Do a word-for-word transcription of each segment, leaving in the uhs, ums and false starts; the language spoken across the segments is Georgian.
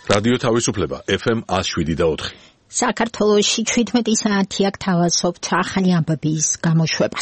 რადიო თავისუფლება ეფ ემ one oh seven და four. საქართველოში seventeen საათი აქ თავაზობთ ახალი ამბების გამოშვებას.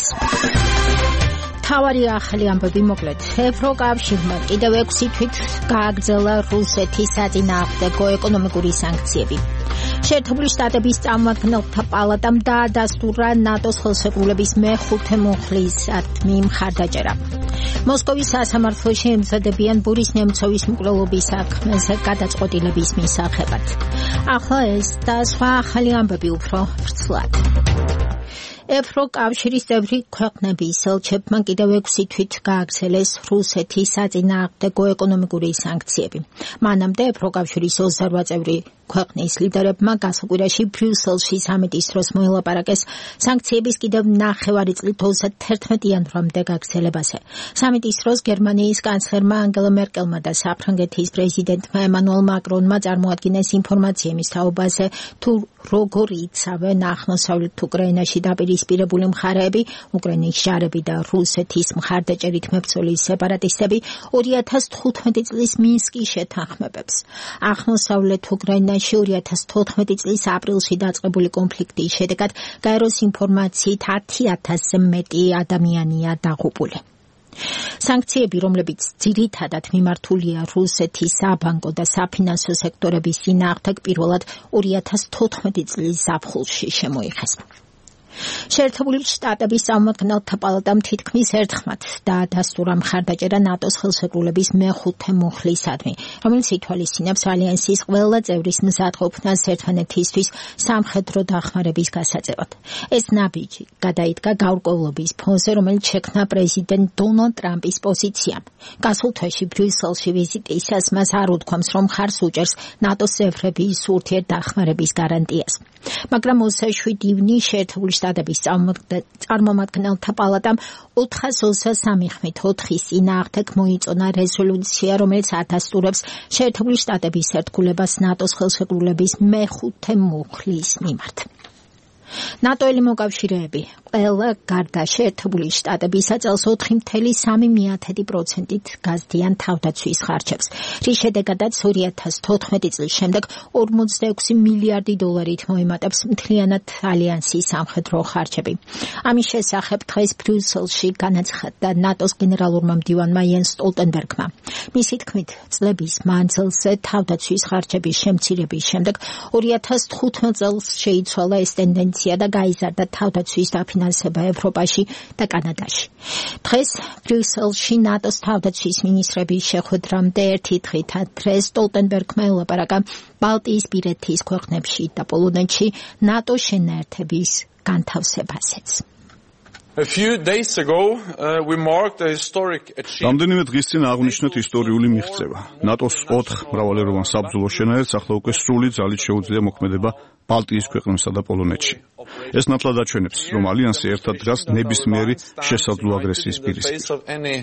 თავარი ახალი ამბები მოკლედ. ევროკავშირმა კიდევ ექვსი თვით გააგრძელა რუსეთის საწინააღმდეგო ეკონომიკური სანქციები. შეერთებული შტატების წარმომადგენელთა პალატამ დაადასტურა ნატოს ხელშეკრულების მეხუთე მუხლისადმი მხარდაჭერა. მოსკოვის სასამართლოში ემზადებიან ბორის ნემცოვის მკვლელობის საქმეზე გადაწყვეტილების მისაღებად. ახლა ეს და სხვა ახალი ამბები უფრო ვრცლად. ევროკავშირის წევრი ქვეყნების ელჩებმა კიდევ ექვსი თვით გააგრძელეს რუსეთის საწინააღმდეგო ეკონომიკური სანქციები. მანამდე ევროკავშირის ოცდაოთხ წევრი ქვეყნის ლიდერებმა გასაკვირაში ბრიუსელში სამიტის დროს მოელაპარაკეს სანქციების კიდევ ნახევარი წლით თერთმეტი იანვრამდე გაგრძელებაზე. სამიტის დროს გერმანიის კანცლერმა ანგელა მერკელმა და საფრანგეთის პრეზიდენტმა ემანუელ მაკრონმა წარმოადგინეს ინფორმაცია იმის თაობაზე, თუ როგორ იცავენ აღმოსავლეთ უკრაინაში დაპირისპირებული მხარეები, უკრაინის ჯარები და რუსეთის მხარდაჭერით მებრძოლი სეპარატისტები ორი ათას თხუთმეტი წლის მინსკის შეთანხმებებს. აღმოსავლეთ უკრაინაში ორი ათას თოთხმეტი წლის აპრილში დაწყებული კონფლიქტის შედეგად გაეროს ინფორმაციით ათი ათასზე მეტი ადამიანია დაღუპული. სანქციები, რომლებიც ძირითადად მიმართულია რუსეთის საბანკო და საფინანსო სექტორების წინააღმდეგ, პირველად ორი ათას თოთხმეტი წლის ზაფხულში შემოიღეს. შეერთებული შტატების წარმომადგენელთა პალატამ თითქმის ერთხმად დაადასტურა მხარდაჭერა ნატოს ხელშეკრულების მეხუთე მუხლისადმი, რომელიც ითვალისწინებს ალიანსის ყველა წევრის მზადყოფნას ერთმანეთისთვის სამხედრო დახმარების გასაწევად. ეს ნაბიჯი გადაიდგა გაურკვევლობის ფონზე, რომელიც შექმნა პრეზიდენტ დონალდ ტრამპის პოზიციამ. გასულ თვეში ბრიუსელში ვიზიტისას მას არ უთქვამს, რომ მხარს უჭერს ნატოს წევრების ურთიერთდახმარების გარანტიას. მაგრამ ოცდაშვიდი ივნის შეერთებული შტატების წარმომადგენელთა პალატამ ოთხას ოცდასამი ხმით ოთხის წინააღმდეგ მოიწონა რეზოლუცია, რომელიც ადასტურებს შეერთებული შტატების ერთგულებას ნატოს ხელშეკრულების მეხუთე მუხლის მიმართ. ნატოელი მოკავშირეები ყველა გარდა შეერთებული შტატებისა წელს ოთხი целых სამი პროცენტით გაზრდიან თავდაცვის ხარჯებს, რის შედეგადაც ორი ათას თოთხმეტი წლის შემდეგ ორმოცდაექვსი მილიარდი დოლარით მოემატებს მთლიანად ალიანსის სამხედრო ხარჯები. ამის შესახებ დღეს ბრიუსელში განაცხადა ნატოს გენერალურმა მდივანმა იენს სტოლტენბერგმა. მისი თქმით, წლების მანძილზე თავდაცვის ხარჯების შემცირების შემდეგ ორი ათას თხუთმეტ წელს შეიცვალა ეს ტენდენცია და გაიზარდა თავდაცვის დაფინანსება ევროპაში და კანადაში. დღეს ბრიუსელში ნატოს თავდაცვის მინისტრების შეხვედრამდე ერთი დღით ადრე სტოლტენბერგმა ელაპარაკა ბალტიისპირეთის ქვეყნებში და პოლონეთში ნატოს შენაერთების განთავსებაზეც. A few days ago, uh, we marked a historic achievement. რამდენიმე დღის წინ აღნიშნეთ ისტორიული მიღწევა. ნატოს ოთხ მრავალეროვან საბრძოლო შენაერთს ახლა უკვე სრული ძალით შეუძლია მოქმედება ბალტიის ქვეყნებსა და პოლონეთში. ეს ნათლად აჩვენებს, რომ ალიანსი ერთად დგას ნებისმიერი შესაძლო აგრესიის პირისპირ.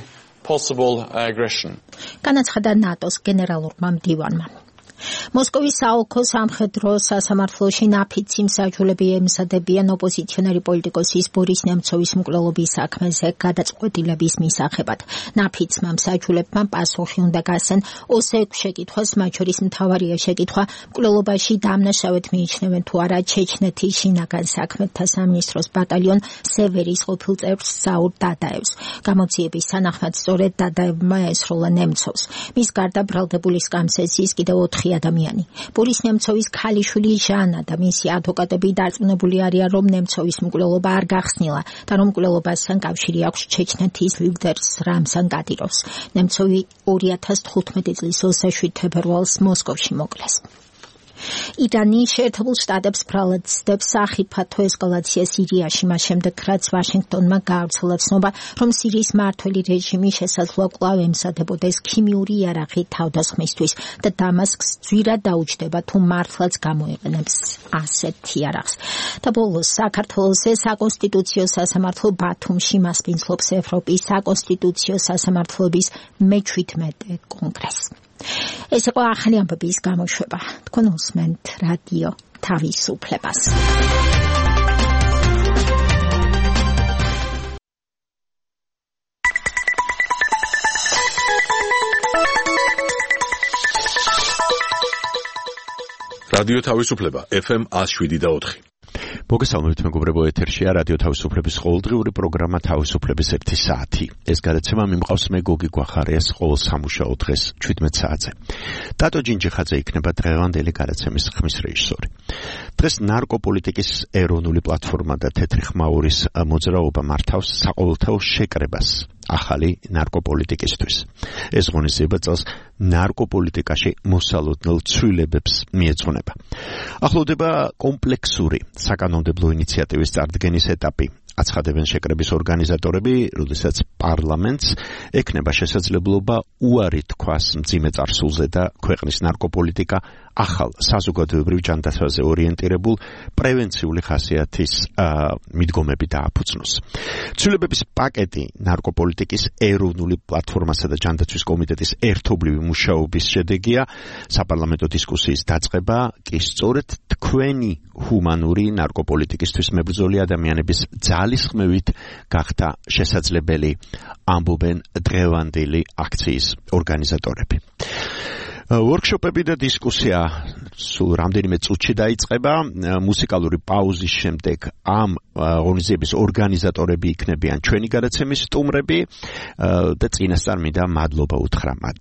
განაცხადა ნატოს გენერალურმა მდივანმა. მოსკოვის საოლქო სამხედრო სასამართლოში ნაფიც სიმსაჯულები ემზადებიან ოპოზიციონერი პოლიტიკოსის ბორის ნემცოვის მკვლელობის საქმეზე გადაწყვეტილების მისაღებად. ნაფიცმა მსაჯულებმა პასუხი უნდა გასცენ ოცდაექვსი შეკითხვას, მათ შორის მთავარია შეკითხვა მკვლელობაში დამნაშავედ მიიჩნევენ თუ არა ჩეჩნეთის შინაგან საქმეთა სამინისტროს ბატალიონ სევერის ყოფილ წევრს საურ დადაევს. გამოძიების თანახმად სწორედ დადაევმა ესროლა ნემცოვს. მის გარდა ბრალდებული სკამსეზის კიდევ ოთხი ადამიანი. ბორის ნემცოვის ქალიშვილი ჟანა და მისი ადვოკატები დარწმუნებული არიან, რომ ნემცოვის მკვლელობა არ გახსნილა და რომ მკვლელობასთან კავშირი აქვს ჩეჩნეთის ლიდერს რამზან კადიროვს. ნემცოვი ორი ათას თხუთმეტი წლის ოცდაშვიდ თებერვალს მოსკოვში მოკლეს. ირანი შეერთებულ შტატებს ბრალადებს სახიფათო ესკალაცია სირიაში, მას შემდეგ რაც ვაშინგტონმა გაავრცელა ცნობა, რომ სირიის მმართველი რეჟიმი შესაძლოა კვლავ ემზადებოდეს ქიმიური იარაღით თავდასხმისთვის და დამასკს ძვირად დაუჯდება თუ მართლაც გამოიყენებს ასეთ იარაღს. და ბოლოს საქართველოს საკონსტიტუციო სასამართლო ბათუმში მასპინძლობს ევროპის საკონსტიტუციო სასამართლოების მეჩვიდმეტე კონგრესს. ეს იყო ახალი ამბების გამოშვება. თქვენ უსმენთ რადიო თავისუფლებას. რადიო თავისუფლება ეფ ემ one oh seven point four. მოგესალმებით მეგობრებო, ეთერშია რადიო თავისუფლების ყოველდღიური პროგრამა თავისუფლების ერთი საათი. ეს გადაცემა მიმყავს მე გოგი გვახარიას ყოველ სამუშაო დღეს შვიდმეტ საათზე. ტატო ჯინჯიხაძე იქნება დღევანდელი გადაცემის ხმის რეჟისორი. დღეს ნარკოპოლიტიკის ეროვნული პლატფორმა და თეთრი ხმაურის მოძრაობა მართავს საყოველთაო შეკრებას ახალი ნარკოპოლიტიკისთვის. ეს ღონისძიება წელს ნარკოპოლიტიკაში მოსალოდნელ ცვლილებებს მიეძღვნება. ახლოვდება კომპლექსური საკანონმდებლო ინიციატივის წარდგენის ეტაპი. აცხადებენ შეკრების ორგანიზატორები, როდესაც პარლამენტს ექნება შესაძლებლობა უარი თქვას მძიმე წარსულზე და ქვეყნის ნარკოპოლიტიკა ახალ საზოგადოებრივ ჯანდაცვაზე ორიენტირებულ პრევენციული ხასიათის მიდგომები დააფუძნოს. ცვლილებების პაკეტი ნარკოპოლიტიკის ეროვნული პლატფორმასა და ჯანდაცვის კომიტეტის ერთობლივი მუშაობის შედეგია. საპარლამენტო დისკუსიის დაწყება კი სწორედ თქვენი ჰუმანური ნარკოპოლიტიკისთვის მებრძოლი ადამიანების ძალისხმევით გახდა შესაძლებელი, ამბობენ დღევანდელი აქციის ორგანიზატორები. ვორქშოპები და დისკუსია სულ რამდენიმე წუთში დაიწყება. მუსიკალური პაუზის შემდეგ ამ ღონისძიების ორგანიზატორები იქნებიან ჩვენი გადაცემის სტუმრები და წინასწარ მინდა მადლობა უთხრა მათ.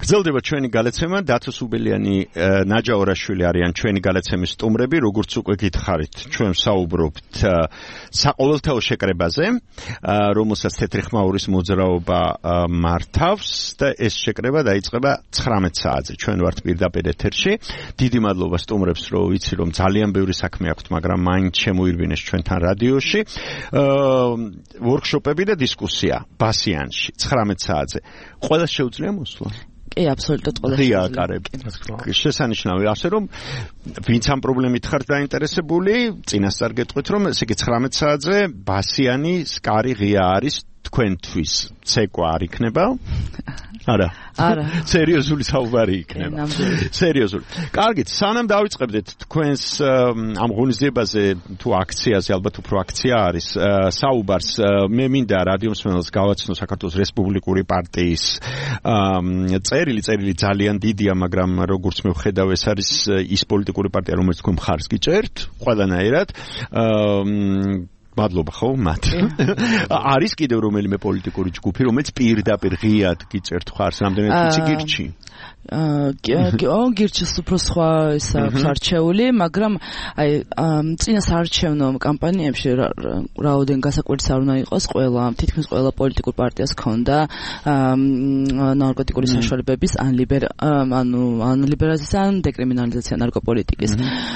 გრძელდება ჩვენი გალაცემა, დათო სუბელიანი, ნაჯა ორაშვილი არიან ჩვენი გალაცემის სტუმრები, როგორც უკვე გითხარით, ჩვენ საუბრობთ საყოველთაო შეკრებაზე, რომელსაც თეთრი ხმაურის მოძრაობა მართავს და ეს შეკრება დაიწყება ცხრამეტ საათზე. ჩვენ ვართ პირდაპირ ეთერში. დიდი მადლობა სტუმრებს, რომ ვიცი რომ ძალიან ბევრი საქმე აქვთ, მაგრამ მაინც შემოირბინეს ჩვენთან რადიოში. ვორქშოპები და დისკუსია ბასიანში ცხრამეტ საათზე. ყველა შეუძლია მოსვლა? კი, აბსოლუტურად ყველა შეუძლია. შესანიშნავი, ასე რომ ვინც ამ პრობლემით ხართ დაინტერესებული, წინასწარ გეტყვით რომ ესე იგი ცხრამეტ საათზე ბასიანი სკარი ღია არის თქვენთვის. ცეკვა არ იქნება? არა. არა. სერიოზული საუბარი იქნება. სერიოზული. კარგით, სანამ დავიწყებდეთ თქვენს ამ ღონისძიებაზე თუ აქციაზე, ალბათ უფრო აქცია არის, საუბარს მე მინდა რადიო მსმენელს გავაცნო საქართველოს რესპუბლიკური პარტიის წერილი, წერილი ძალიან დიდია, მაგრამ როგორც მე ვხედავ, ეს არის ის პოლიტიკური პარტია, რომელიც თქვენ მხარს გიჭერთ, ყველანაირად. მადლობა ხო მათ. არის კიდევ რომელიმე პოლიტიკური ჯგუფი, რომელიც პირდაპირ ღიად გიწერთ ხარს, რამდენად ვიცი გირჩი. აა გირჩის უფრო სხვა ის არჩეული, მაგრამ აი წინა საარჩევნო კამპანიებში რაოდენ გასაკვირიც არ უნდა იყოს, ყველა თითქმის ყველა პოლიტიკურ პარტიას ჰქონდა ნარკოტიკული საშუალებების ან ლიბერ ანუ ან ლიბერალიზაცია, ან დეკრიმინალიზაცია ნარკოპოლიტიკის.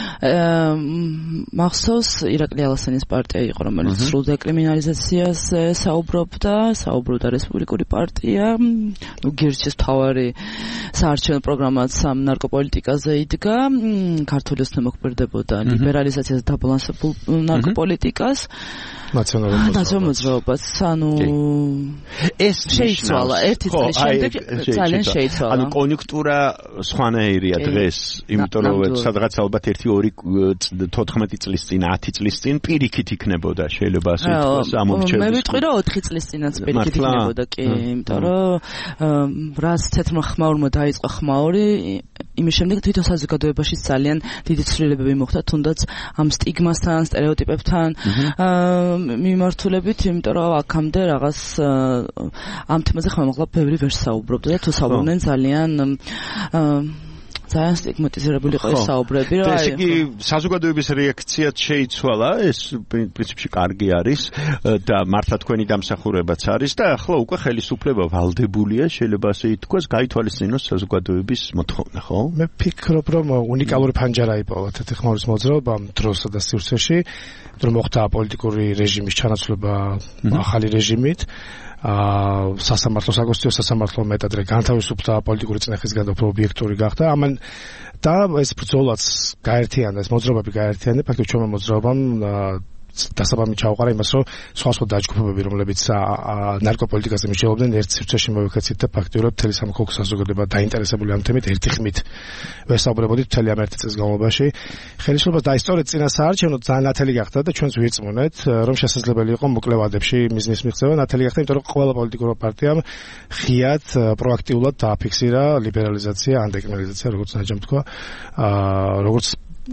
მახსოვს ირაკლი ალასენის პარტია იყო, რომელიც სრულ დეკრიმინალიზაციაზე საუბრობდა, საუბრობდა რესპუბლიკური პარტია, ნუ გირჩის თავარი საარჩევნო პროგრამაც ამ ნარკოპოლიტიკაზე იდგა, ქართული ოცნება მოქმედებოდა ლიბერალიზაციაზე დაბალანსებულ ნარკოპოლიტიკას. ნაციონალურ მოძრაობას, ანუ ეს შეიცვალა ერთი წლის შემდეგ ძალიან შეიცვალა. ანუ კონიუნქტურა სხვანაირია დღეს, იმიტომ რომ სადღაც ალბათ ერთი ორი თოთხმეტი წლის წინ, ათი წლის წინ პირიქით იქნებოდა, შეიძლება ასე ვთქვას, ამორჩევს. მე ვიტყვი რომ ოთხი წლის წინაც პირიქით იქნებოდა, კი, იმიტომ რომ რაც თეთრმა ხმაურმა დაიწყო ხმაური, იმის შემდეგ თვითონ საზოგადოებაში ძალიან დიდი ცვლილებები მოხდა, თუნდაც ამ სტიგმასთან, სტერეოტიპებთან მიმართულებით, იმიტომ რომ აქამდე რაღაც ამ თემაზე ხმამაღლა ბევრი ვერ საუბრობდა და თუ საუბრობდნენ ძალიან ძალიან სტიგმატიზირებული იყო ეს საუბრები, რომ ესე იგი საზოგადოების რეაქციაც შეიცვალა, ეს პრინციპში კარგი არის და მართლა თქვენი დამსახურებაც არის და ახლა უკვე ხელისუფლება ვალდებულია, შეიძლება ასე ითქვას, გაითვალისწინოს საზოგადოების მოთხოვნა, ხო? მე ვფიქრობ, რომ უნიკალური ფანჯარა იპოვა თეთრი ხმაურის მოძრაობამ დროსა და სივრცეში, რომ მოხდა პოლიტიკური რეჟიმის ჩანაცვლება ახალი რეჟიმით. აა სასამართლო საგოსტიო სასამართლო მეტადრე განთავისუფლდა პოლიტიკური წინახისგან და უფრო ობიექტური გახდა. ამან და ეს ბრძოლაც გაერთიანდა, ეს მოძრაობები გაერთიანდა, ფაქტობრივად ჩვენმა მოძრაობამ დასაბამი ჩაუყარა იმას, რომ სხვა სხვა დაჯგუფებები, რომლებიც ნარკოპოლიტიკაზე მსჯელობდნენ, ერთ სივრცეში მოვიქეცით და ფაქტობრივად მთელი სამოქალაქო საზოგადოება დაინტერესებული ამ თემით ერთი ხმით ვესაუბრებოდით მთელი ამ ერთი წლის განმავლობაში. ხელისუფლებას დაისწორეთ წინა საარჩევნო, ძალიან ნათელი გახდა და ჩვენც ვირწმუნეთ, რომ შესაძლებელი იყო მოკლე ვადებში მიზნის მიღწევა, ნათელი გახდა, იმიტომ რომ ყველა პოლიტიკურ პარტიამ ღიად პროაქტიულად დააფიქსირა ლიბერალიზაცია, ან დეკრიმინალიზაცია, როგორც ნაჯამ თქვა, აა როგორც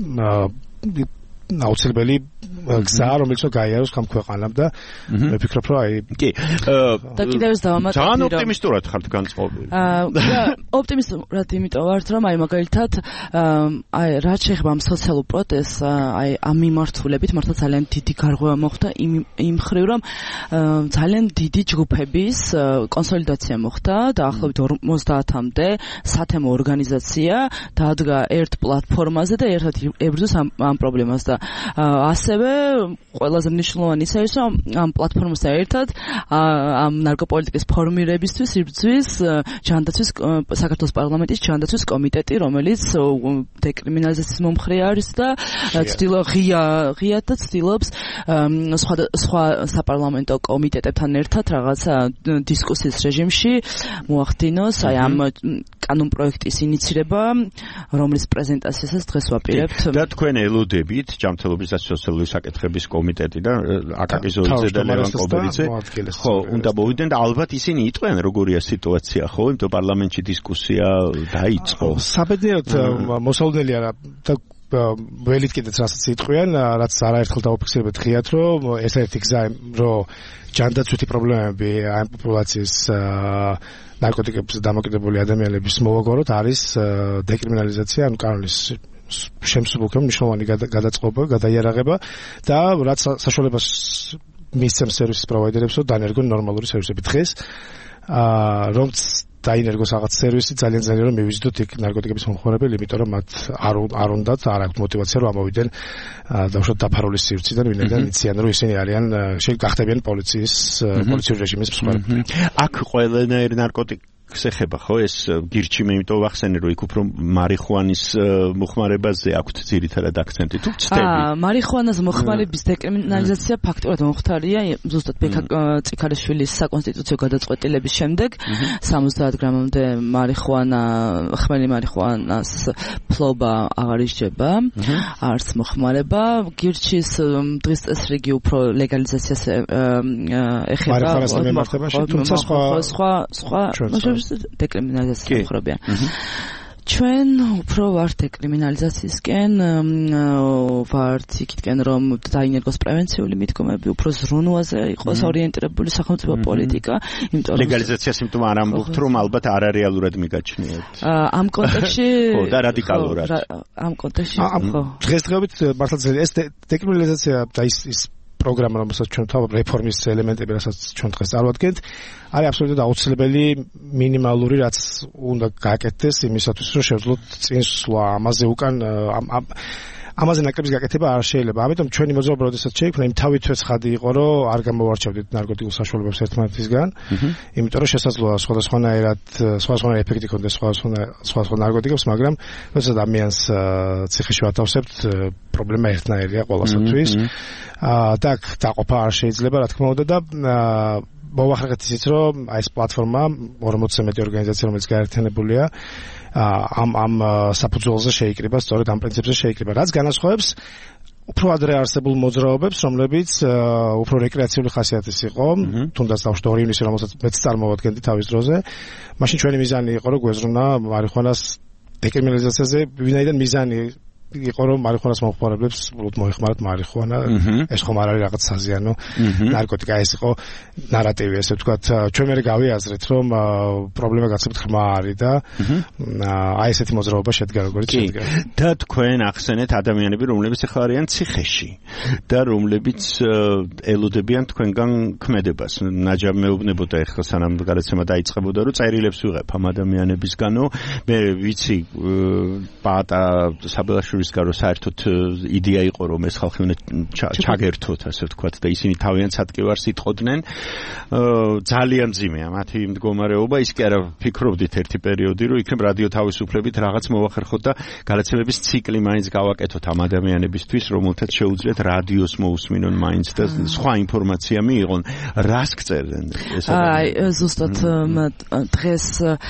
აუცილებელი გზა, რომელიც გაიაროს ამ ქვეყანამ და მე ვფიქრობ, რომ აი კი და კიდევ ეს დავამატებდი, რომ ძალიან ოპტიმისტურად ხართ განწყობილი. აა ოპტიმისტურად იმიტომ ვართ, რომ აი მაგალითად აი რაც შეეხება ამ სოციალურ პროტესტს, აი ამ მიმართულებით მართლა ძალიან დიდი გარღვევა მოხდა იმ იმ ხრივ, რომ ძალიან დიდი ჯგუფების კონსოლიდაცია მოხდა და ახლობით ორმოცდაათამდე სათემო ორგანიზაცია დადგა ერთ პლატფორმაზე და ერთად ებრძვის ამ ამ პრობლემას და ასევე ყველაზე მნიშვნელოვანი ის არის, რომ ამ პლატფორმასთან ერთად ამ ნარკოპოლიტიკის ფორმირებისთვის იბრძვის ჯანდაცვის საქართველოს პარლამენტის ჯანდაცვის კომიტეტი, რომელიც დეკრიმინალიზაციის მომხრე არის და ცდილობს ღია ღიად და ცდილობს სხვა სხვა საპარლამენტო კომიტეტებთან ერთად რაღაცა დისკუსიის რეჟიმში მოახდინოს აი ამ კანონ პროექტის ინიცირება, რომლის პრეზენტაციასაც დღეს ვაპირებთ. და თქვენ ელოდებით ჯანმრთელობის და სოციალური საკითხების კომიტეტი და აკაკი ზოიძე და ლევან კობერიძე, ხო, უნდა მოვიდნენ და ალბათ ისინი იტყვიან როგორია სიტუაცია, ხო, იმიტომ პარლამენტში დისკუსია დაიწყო. საბედნიეროდ მოსაუბრელია და ველით კიდეც რასაც იტყვიან, რაც არაერთხელ დავაფიქსირებთ ღიად, რომ ეს ერთი გზა, რომ ჯანდაცვითი პრობლემები აი პოპულაციის ნარკოტიკებზე დამოკიდებული ადამიანების მოვაგოროთ არის დეკრიმინალიზაცია, ანუ კანონის შემსუბუქება, მნიშვნელოვანი გადაწყობა, გადაიარაღება და რაც საშუალებას მისცემს სერვისის პროვაიდერებს, რომ დანერგონ ნორმალური სერვისები დღეს, რომ დაინერგოს რაღაც სერვისი ძალიან ძალიან რომ მივიზიდოთ იქ ნარკოტიკების მომხმარებელი, იმიტომ რომ მათ არ არ უნდათ, არ აქვთ мотиваცია რომ ამოვიდნენ დავუშვათ დაფარულის სივრციდან, ვინაიდან იციან რომ ისინი არიან შეგახდებიან პოლიციის პოლიციური რეჟიმის მსხვერპლი. აქ ყველანაირი ნარკოტიკი ხება ხო ეს გირჩი მე იმიტომ ვახსენე რომ იქ უფრო მარიხუანის მოხმარებაზე აქვთ ძირითადად აქცენტი თუ ცდები. აა მარიხუანას მოხმარების დეკრიმინალიზაცია ფაქტურად მომხდარია ზუსტად ბექა წიქარიშვილის საკონსტიტუციო გადაწყვეტილების შემდეგ სამოცდაათ გრამამდე მარიხუანა ხმელი მარიხუანას ფლობა აღარ ისჯება, არც მოხმარება. გირჩის დღის წესრიგი უფრო ლეგალიზაციას ეხება. მარიხუანასთან მიმართებაში, თუმცა სხვა სხვა სხვა დეკრიმინალიზაციის მოხმარებიან. ჩვენ უფრო ვართ დეკრიმინალიზაციისკენ, ვართ იქითკენ რომ დაინერგოს პრევენციული მიდგომები, უფრო ზრუნვაზე იყოს ორიენტირებული სახელმწიფო პოლიტიკა, იმიტომ რომ ლეგალიზაციას იმიტომ არ ამბობთ რომ ალბათ არარეალურად მიგაჩნიათ. ამ კონტექსტში ხო და რადიკალურად. ამ კონტექსტში ხო. დღესდღეობით მართლა ეს დეკრიმინალიზაცია და ის ის პროგრამა, რომელსაც ჩვენ თავად რეფორმის ელემენტები, რასაც ჩვენ დღეს წარვადგენთ, არის აბსოლუტურად აუცილებელი მინიმალური, რაც უნდა გააკეთდეს იმისათვის, რომ შევძლოთ წინ სვლა. ამაზე უკან ამაზე ნაკრების გაკეთება არ შეიძლება. ამიტომ ჩვენი მოძრაობა, როდესაც შეიქმნა, იმ თავითვე ცხადი იყო, რომ არ გამოვარჩევდით ნარკოტიკულ საშუალებებს ერთმანეთისგან, იმიტომ რომ შესაძლოა სხვადასხვანაირად სხვადასხვანაირ ეფექტი ქონდეს სხვადასხვა სხვადასხვა ნარკოტიკებს, მაგრამ როდესაც ადამიანს ციხეში ვათავსებთ, პრობლემა ერთნაირია ყველასათვის. აა და დაყოფა არ შეიძლება, რა თქმა უნდა და მოვახერხეთ ისიც, რომ აი ეს პლატფორმა ორმოცზე მეტი ორგანიზაცია, რომელიც გაერთიანებულია, ამ ამ საფუძველზე შეიკრიბა, სწორედ ამ პრინციპზე შეიკრიბა. რაც განასხვავებს უფრო ადრე არსებულ მოძრაობებს, რომლებიც უფრო რეკრეაციული ხასიათის იყო, თუნდაც დავშოთ ორი ივნისი, რომელსაც მეც წარმოვადგენდი თავის დროზე. მაშინ ჩვენი მიზანი იყო, რომ გვეზრუნა მარიხუანას დეკრიმინალიზაციაზე, ვინაიდან მიზანი იყო რომ მარიხუანას მომხმარებლებს უბრალოდ მოეხმარათ მარიხუანა, ეს ხომ არ არის რაღაც საზიანო ნარკოტიკა, ეს იყო ნარატივი, ესე ვთქვათ. ჩვენ მე გავიაზრეთ, რომ პრობლემა გაცილებით ხმა არის და აი ესეთი მოძრაობა შედგა როგორც შედგა. და თქვენ ახსენეთ ადამიანები, რომლებიც ახლა არიან ციხეში და რომლებიც ელოდებიან თქვენგან ქმედებას. ნაჯამ მეუბნებოდა ახლა სანამ გადაცემა დაიწყებოდა, რომ წერილებს ვიღებ ამ ადამიანებისგანო. მე ვიცი პატა საბელაშვილი ვისკარო საერთოდ იდეა იყო რომ ეს ხალხი უნდა ჩაგერთოთ, ასე ვთქვათ, და ისინი თავიანთ სატკივარს იტყოდნენ. ძალიან ძიმეა მათი მდგომარეობა, ის კი არა ფიქრობდით ერთი პერიოდი, რომ იქნებ რადიო თავისუფლებით რაღაც მოვახერხოთ და გადაცემების ციკლი მაინც გავაკეთოთ ამ ადამიანებისთვის, რომელთაც შეუძლიათ რადიოს მოусმინონ მაინც და სხვა ინფორმაცია მიიღონ. რას გწერდნენ ეს ადამიანები? აი ზუსტად დღეს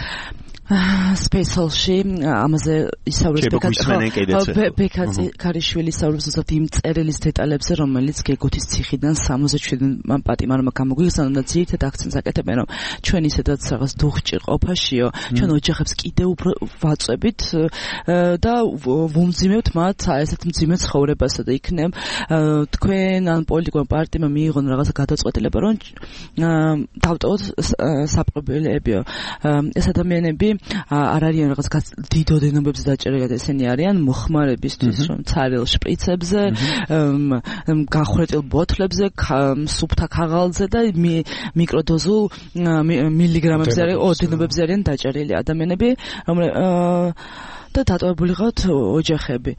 სპეციალში ამაზე ისაუბრებს ბექა ქარიშვილი ისაუბრებს ზუსტად იმ წერილის დეტალებზე, რომელიც გეგოთის ციხიდან სამოცდაშვიდმა პატიმარმა გამოგვიხსნა და ძირითად აქცენტს აკეთებენ, რომ ჩვენ ისედაც რაღაც დუხჭირ ყოფაშიო, ჩვენ ოჯახებს კიდევ უფრო ვაწვევით და ვუმძიმებთ მათ ესეთ მძიმე ცხოვრებასა და იქნებ თქვენ ან პოლიტიკურ პარტიამ მიიღონ რაღაცა გადაწყვეტილება, რომ დავტოვოთ საპყრობილებიო. ეს ადამიანები არ არიან რაღაც დიდ ოდენობებზე დაჭერილი, ესენი არიან მოხმარებისთვის, რომ ცარიელ შპრიცებზე, გახრეტილ ბოთლებზე, სუფთა ქაღალდზე და მიკროდოზულ მილიგრამებზე არის ოდენობებზე არიან დაჭერილი ადამიანები, და დატოვებული ყავთ ოჯახები.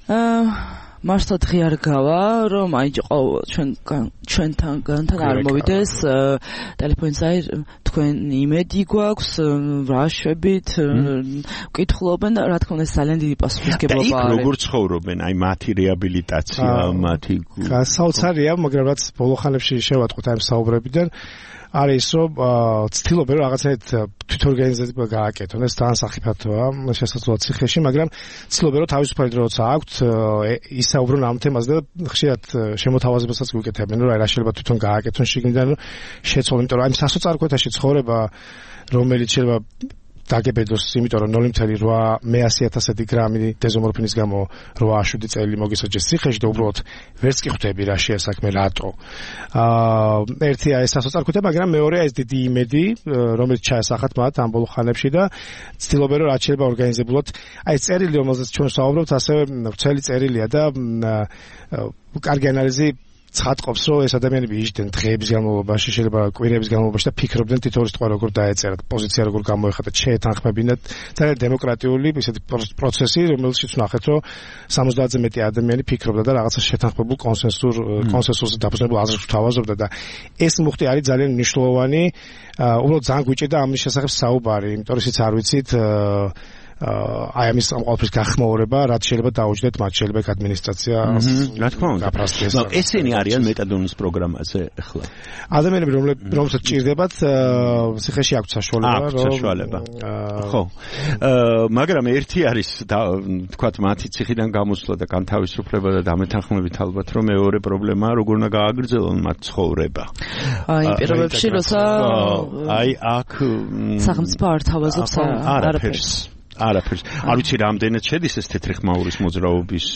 მართლა ღია არ გავა, რომ აი ჩვენ ჩვენთან განთან არ მოვიდეს ტელეფონს, აი თქვენ იმედი გვაქვს, რა შვებით, ვკითხულობენ და რა თქმა უნდა ძალიან დიდი პასუხისმგებლობა არის. და იქ როგორ ცხოვრობენ, აი მათი რეაბილიტაცია, მათი საოცარია, მაგრამ რაც ბოლო ხანებში შევატყოთ ამ საუბრებიდან, არის რომ ცდილობენ რომ რაღაცნაირად თვითორგანიზება გააკეთონ, ეს თან სახიფათოა შესაძლოა ციხეში, მაგრამ ცდილობენ რომ თავისუფალი დრო როცა აქვთ ისაუბრონ ამ თემაზე და ხშირად შემოთავაზებასაც გვიკეთებენ, რომ აი რა შეიძლება თვითონ გააკეთონ შიგნიდან შეცვალონ, იმიტომ რომ აი სასოწარკვეთაში ცხოვრება, რომელიც შეიძლება დაგებედოს, იმიტომ რომ ნული ათეული მეათი ათასი გრამი დეზომორფინის გამო რვა შვიდი წელი მოგისაჯეს ციხეში და უბრალოდ ვერც კი ხვდები რა შეასაქმე რატო. აა ერთია ეს ასოწარკვეთა, მაგრამ მეორეა ეს დიდი იმედი, რომელიც ჩაესახათ მათ ამ ბოლო ხანებში და ცდილობენ რომ რაც შეიძლება ორგანიზებულად, აი წერილი, რომელზეც ჩვენ ვსაუბრობთ, ასევე ვრცელი წერილია და კარგი ანალიზი ცხადყოფს, რომ ეს ადამიანები იჯდნენ დღეების განმავლობაში, შეიძლება კვირების განმავლობაში და ფიქრობდნენ თითოეულ სიტყვა როგორ დაეწერათ, პოზიცია როგორ გამოეხატათ, შეეთანხმებინათ. ძალიან დემოკრატიული ისეთი პროცესი, რომელშიც ნახეთ, რომ სამოცდაათზე მეტი ადამიანი ფიქრობდა და რაღაცა შეთანხმებულ კონსენსუსურ კონსენსუსზე დაფუძნებულ აზრს თავაზობდა და ეს მუხტი არის ძალიან მნიშვნელოვანი. უბრალოდ ძალიან გვიჭირდა ამის შესახებ საუბარი, იმიტომ რომ ისიც არ ვიცით აი ამის ამ ყველაფრის გახმაურება, რაც შეიძლება დაუჯდეთ მათ, შეიძლება ადმინისტრაცია რა თქმა უნდა. მაგრამ ესენი არიან მეტადონის პროგრამაზე ახლა. ადამიანები, რომლებსაც ჭირდებათ, ციხეში აქვთ საშუალება, რომ საშუალება. ხო. მაგრამ ერთი არის თქვათ მათი ციხიდან გამოსვლა და განთავისუფლება და დამეთანხმებით ალბათ, რომ მეორე პრობლემაა, როგორ უნდა გააგრძელონ მათ ცხოვრება. აი პირობებში როცა აი აქ სახელმწიფო არ თავაზობს არაფერს. არაფერს. არ ვიცი რამდენად შედის ეს თეთრი ხმაურის მოძრაობის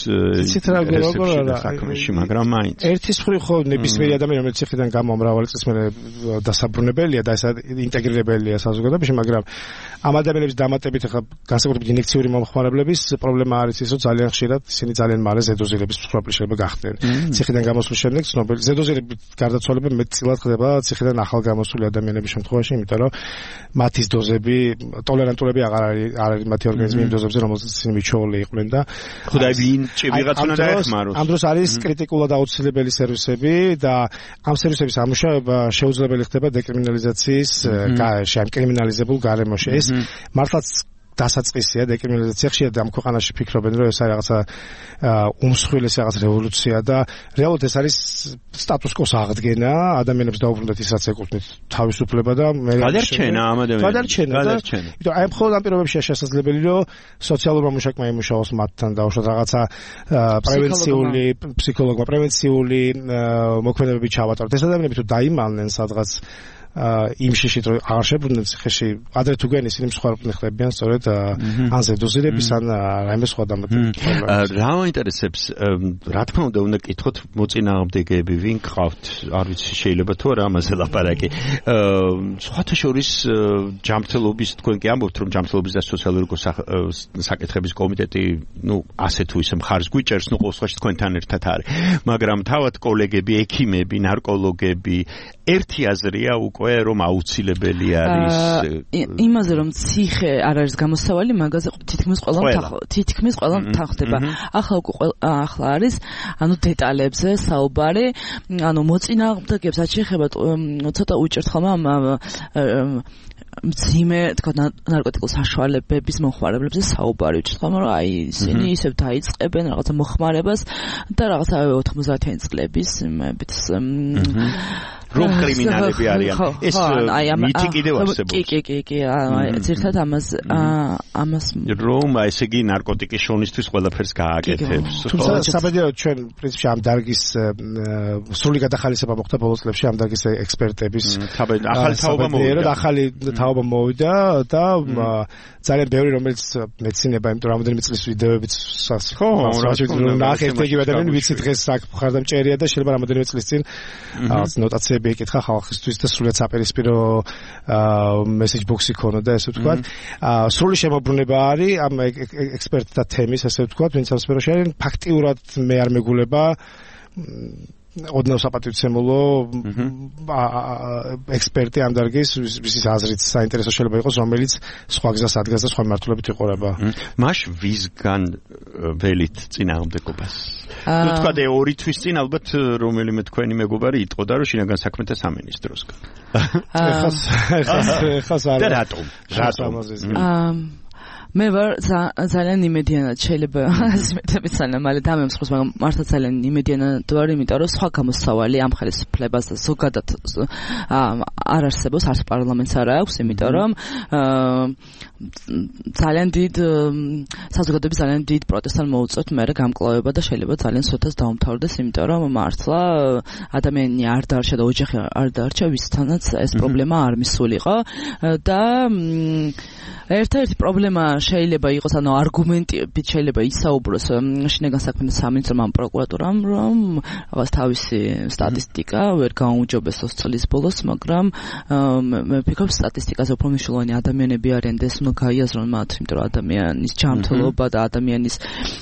საქმეში, მაგრამ მაინც. ერთის მხრივ ხო ნებისმიერი ადამიანი, რომელიც ციხიდან გამა მრავალი წლის მერე დასაბრუნებელია და ეს ინტეგრირებელია საზოგადოებაში, მაგრამ ამ ადამიანების დამატებით ახლა განსაკუთრებით ინექციური მომხმარებლების პრობლემა არის ის, რომ ძალიან ხშირად ისინი ძალიან მალე ზედოზირების მსხვერპლი შეიძლება გახდნენ. ციხიდან გამოსვლის შემდეგ ცნობილი ზედოზირების გარდაცვალება მეტწილად ხდება ციხიდან ახალ გამოსული ადამიანების შემთხვევაში, იმიტომ რომ მათის დოზები, ტოლერანტულები აღარ არის მათი ორგანიზმი იმ დოზებზე, რომელზეც ისინი მიჩვეული იყვნენ და ხუდა ვინ ვიღაც უნდა დაეხმაროს. ამ დროს არის კრიტიკულად აუცილებელი სერვისები და ამ სერვისების ამუშავება შეუძლებელი ხდება დეკრიმინალიზაციის გარეშე, ამ კრიმინალიზებულ გარემოში. ეს მართლაც დასაწყისია დეკრიმინალიზაცია. ხშირად ამ ქვეყანაში ფიქრობენ, რომ ეს არის რაღაცა უმსხვილესი რაღაც რევოლუცია და რეალურად ეს არის სტატუს კოს აღდგენა, ადამიანებს დაუბრუნდათ ის რაც ეკუთვნით თავისუფლება და მე გადარჩენა ამ ადამიანებს. გადარჩენა. იმიტომ აი მხოლოდ ამ პირობებშია შესაძლებელი, რომ სოციალურმა მუშაკმა იმუშაოს მათთან დაუშვათ რაღაცა პრევენციული, ფსიქოლოგმა პრევენციული მოქმედებები ჩავატაროთ. ეს ადამიანები თუ დაიმალნენ სადღაც იმ შიშით რომ აღარ შებრუნდნენ ციხეში, ადრე თუ გენ ისინი მსხვერპლი ხდებიან სწორედ ან ზედოზირების ან რაიმე სხვა დამატებითი პრობლემების. რა მაინტერესებს, რა თქმა უნდა უნდა კითხოთ მოწინააღმდეგეები ვინ გყავთ, არ ვიცი შეიძლება თუ არა ამაზე ლაპარაკი. სხვათა შორის ჯანმრთელობის, თქვენ კი ამბობთ რომ ჯანმრთელობის და სოციალური საკითხების კომიტეტი, ну, ასე თუ ისე მხარს გვიჭერს, ну, ყოველ შემთხვევაში თქვენთან ერთად არის. მაგრამ თავად კოლეგები, ექიმები, ნარკოლოგები ერთი აზრია უკვე რომ აუცილებელი არის იმაზე რომ ციხე არ არის გამოსავალი, მაგაზე თითქმის ყველა თითქმის ყველა თანხდება. ახლა უკვე ახლა არის ანუ დეტალებზე საუბარი, ანუ მოწინააღმდეგეებს რაც შეეხება ცოტა უჭერთ ხოლმე ამ მძიმე თქვა ნარკოტიკულ საშუალებების მომხმარებლებზე საუბარი უჭერთ ხოლმე, რომ აი ისინი ისევ დაიწყებენ რაღაცა მოხმარებას და რაღაცა ოთხმოცდაათიანი წლების იმებით რომ კრიმინალები არიან. ეს მითი კიდევ არსებობს. კი, კი, კი, კი, ზირთად ამას ამას რომ ესე იგი ნარკოტიკის შონისთვის ყველაფერს გააკეთებს. თუმცა საბედიეროდ ჩვენ პრინციპში ამ დარგის სრული გადახალისება მოხდა ბოლო წლებში ამ დარგის ექსპერტების. ახალი თაობა მოვიდა. ახალი თაობა მოვიდა და ძალიან ბევრი რომელიც მეცნიერება, იმიტომ რამდენიმე წლის ვიდეოებიც ხო, ნახეთ ეგ ადამიანი ვიცი დღეს აქ მხარდამჭერია და შეიძლება რამდენიმე წლის წინ ნოტაციები ეკითხა ხალხისთვის და სრულად საპირისპირო მესეჯ ბოქსი ქონოდა, ესე ვთქვათ. სრული შემოbrunება არის ამ ექსპერტთა თემის, ესე ვთქვათ, ვინც ამ სფეროში არის. ფაქტიურად მე არ მეგულება ოდნავ საპატივცემულო ექსპერტი ამ დარგის, ვისის აზრით საინტერესო შეიძლება იყოს, რომელიც სხვა გზას ადგას და სხვა მართლობით იყურება. მაშ ვისგან ველით წინააღმდეგობას? ну თქვა და ორი თვის წინ ალბათ რომელიმე თქვენი მეგობარი იტყოდა რომ შინაგან საქმეთა სამინისტროსგან. ეხას ეხას ეხას არა. და რატომ? რატომ? მე ვარ ძალიან იმედიანად შეიძლება ეს მეტები ძალიან მალე დამემსხვროს, მაგრამ მართლა ძალიან იმედიანად ვარ, იმიტომ რომ სხვა გამოსავალი ამ ხელისუფლებას ზოგადად არ არსებობს, არც პარლამენტს არ აქვს, იმიტომ რომ ძალიან დიდ საზოგადოების ძალიან დიდ პროტესტთან მოუწევთ მე გამკლავება და შეიძლება ძალიან სოთას დაუმთავრდეს, იმიტომ რომ მართლა ადამიანი არ დარჩა და ოჯახი არ დარჩა, ვისთანაც ეს პრობლემა არ მისულიყო და ერთ-ერთი პრობლემა შეიძლება იყოს, ანუ არგუმენტებით შეიძლება ისაუბროს შინაგან საქმეთა სამინისტრომ ან პროკურატურამ, რომ რაღაც თავისი სტატისტიკა ვერ გაუმჯობესოს წლის ბოლოს, მაგრამ მე ვფიქრობ სტატისტიკაზე უფრო მნიშვნელოვანი ადამიანები არიან და ეს უნდა გაიაზრონ მათ, იმიტომ რომ ადამიანის ჯანმრთელობა და ადამიანის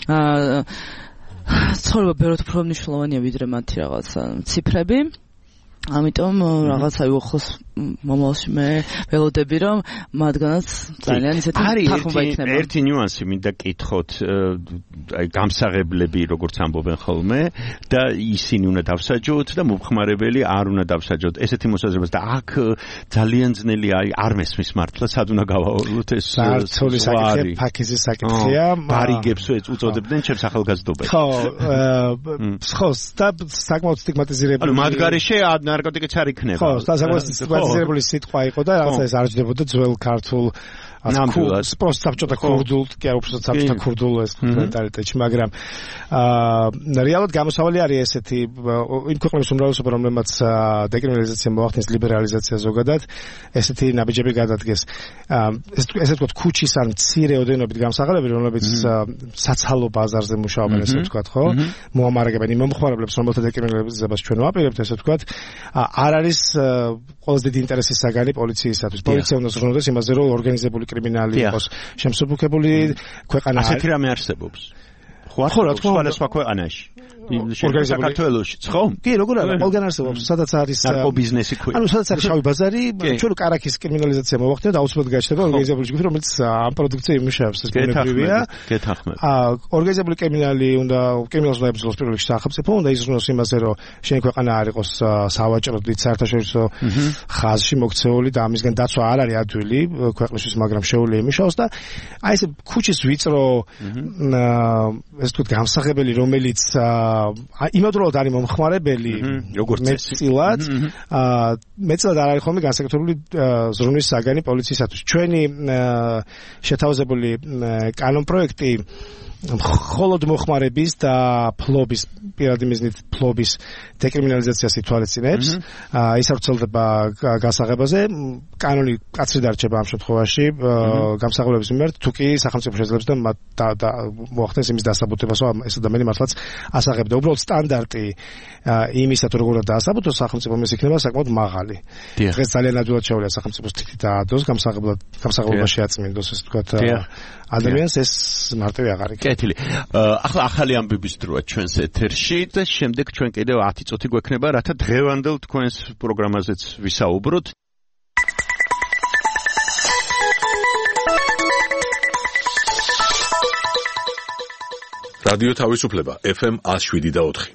ცხოვრება ბევრად უფრო მნიშვნელოვანია ვიდრე მათი რაღაც ციფრები. ამიტომ რაღაცა უახლოს მომავალში მე ველოდები რომ მათგანაც ძალიან ისეთი თანხმობა იქნება. არის ერთი ნიუანსი მინდა კითხოთ, აი გამსაღებლები როგორც ამბობენ ხოლმე და ისინი უნდა დავსაჯოთ და მომხმარებელი არ უნდა დავსაჯოთ. ესეთი მოსაზრებას და აქ ძალიან ძნელი აი არ მესმის მართლა სად უნდა გავავალოთ ეს სართული საკითხია, ფაქიზის საკითხია. ბარიგებს უწოდებდნენ ჩემს ახალგაზრდობაში. ხო, ხო, და საკმაოდ სტიგმატიზირებული. ანუ მათ გარეშე ნარკოტიკიც არ იქნება. ხო, საკმაოდ სტიგმატიზირებული სიტყვა იყო და რაღაცა ეს არ ჯდებოდა ძველ ქართულ ნამდვილად просто საბჭოთა ქურდულ, კი არ უბრალოდ საბჭოთა ქურდულ ეს მენტალიტეტი, მაგრამ აა რეალურად გამოსავალი არის ესეთი იმ ქვეყნების უმრავლესობა, რომლებმაც დეკრიმინალიზაცია მოახდინეს, ლიბერალიზაცია ზოგადად, ესეთი ნაბიჯები გადადგეს. ეს ესე ვთქვათ, ქუჩის ან მცირე ოდენობით გამსაღლები, რომლებიც საცალო ბაზარზე მუშაობენ, ესე ვთქვათ, ხო? მოამარაგებენ იმ მომხმარებლებს, რომელთა დეკრიმინალიზებას ჩვენ ვაპირებთ, ესე ვთქვათ, არ არის ყველაზე დიდი ინტერესის საგანი პოლიციისათვის. პოლიცია უნდა ზრუნავდეს იმაზე, რომ ორგანიზებული კრიმინალი იყოს შემსუბუქებული ქვეყანა. ასეთი რამე არსებობს. ხო, რა თქმა უნდა, სხვა ქვეყანაში. საქართველოშიც, ხო? კი, როგორ არა, ყველგან არსებობს, სადაც არის ნარკობიზნესი ქვია. ანუ სადაც არის შავი ბაზარი, ჩვენ კარაქის კრიმინალიზაცია მოვახდინოთ, აუცილებლად გაჩნდება ორგანიზებული ჯგუფი, რომელიც ამ პროდუქციას იმუშავებს, ეს ბუნებრივია. გეთახმები. აა, ორგანიზებული კრიმინალი უნდა კრიმინალს უნდა ებრძოლოს პირველ რიგში სახელმწიფო, უნდა იზრუნოს იმაზე, რომ შენი ქვეყანა არ იყოს სავაჭრო დიდ საერთაშორისო ხაზში მოქცეული და ამისგან დაცვა არ არის ადვილი ქვეყნისთვის, მაგრამ შეუძლია იმუშაოს და აი ეს ქუჩის ვიწრო ეს თუ გამსახებელი, რომელიც იმავდროულად არის მომხმარებელი, როგორც მეწილად, მეწილად არ არის ხოლმე განსაკუთრებული ზრუნვის საგანი პოლიციისათვის. ჩვენი შეთავაზებული კანონპროექტი მხოლოდ მოხმარების და ფლობის, პირადი მიზნით ფლობის დეკრიმინალიზაციას ითვალისწინებს. ის არ ვრცელდება გასაღებაზე. კანონი კაცრი დარჩება ამ შემთხვევაში გამსაღლების მიმართ, თუ კი სახელმწიფო შეძლებს და მოახდენს იმის დასაბუთებას, რომ ეს ადამიანი მართლაც ასაღებდა. უბრალოდ სტანდარტი იმისა, თუ როგორ უნდა დაასაბუთოს სახელმწიფო, ის იქნება საკმაოდ მაღალი. დღეს ძალიან ადვილად შეუძლია სახელმწიფოს თითი დაადოს, გამსაღლებლად გამსაღლება შეაწმინდოს, ესე ვთქვათ, ადამიანს ეს მარტივი აღარ იქნება. კეთილი. ახლა ახალი ამბების დროა ჩვენს ეთერში და შემდეგ ჩვენ კიდევ ათი წუთი გვექნება, რათა დღევანდელ თქვენს პროგრამაზეც ვისაუბროთ. რადიო თავისუფლება ეფ ემ one oh seven და four.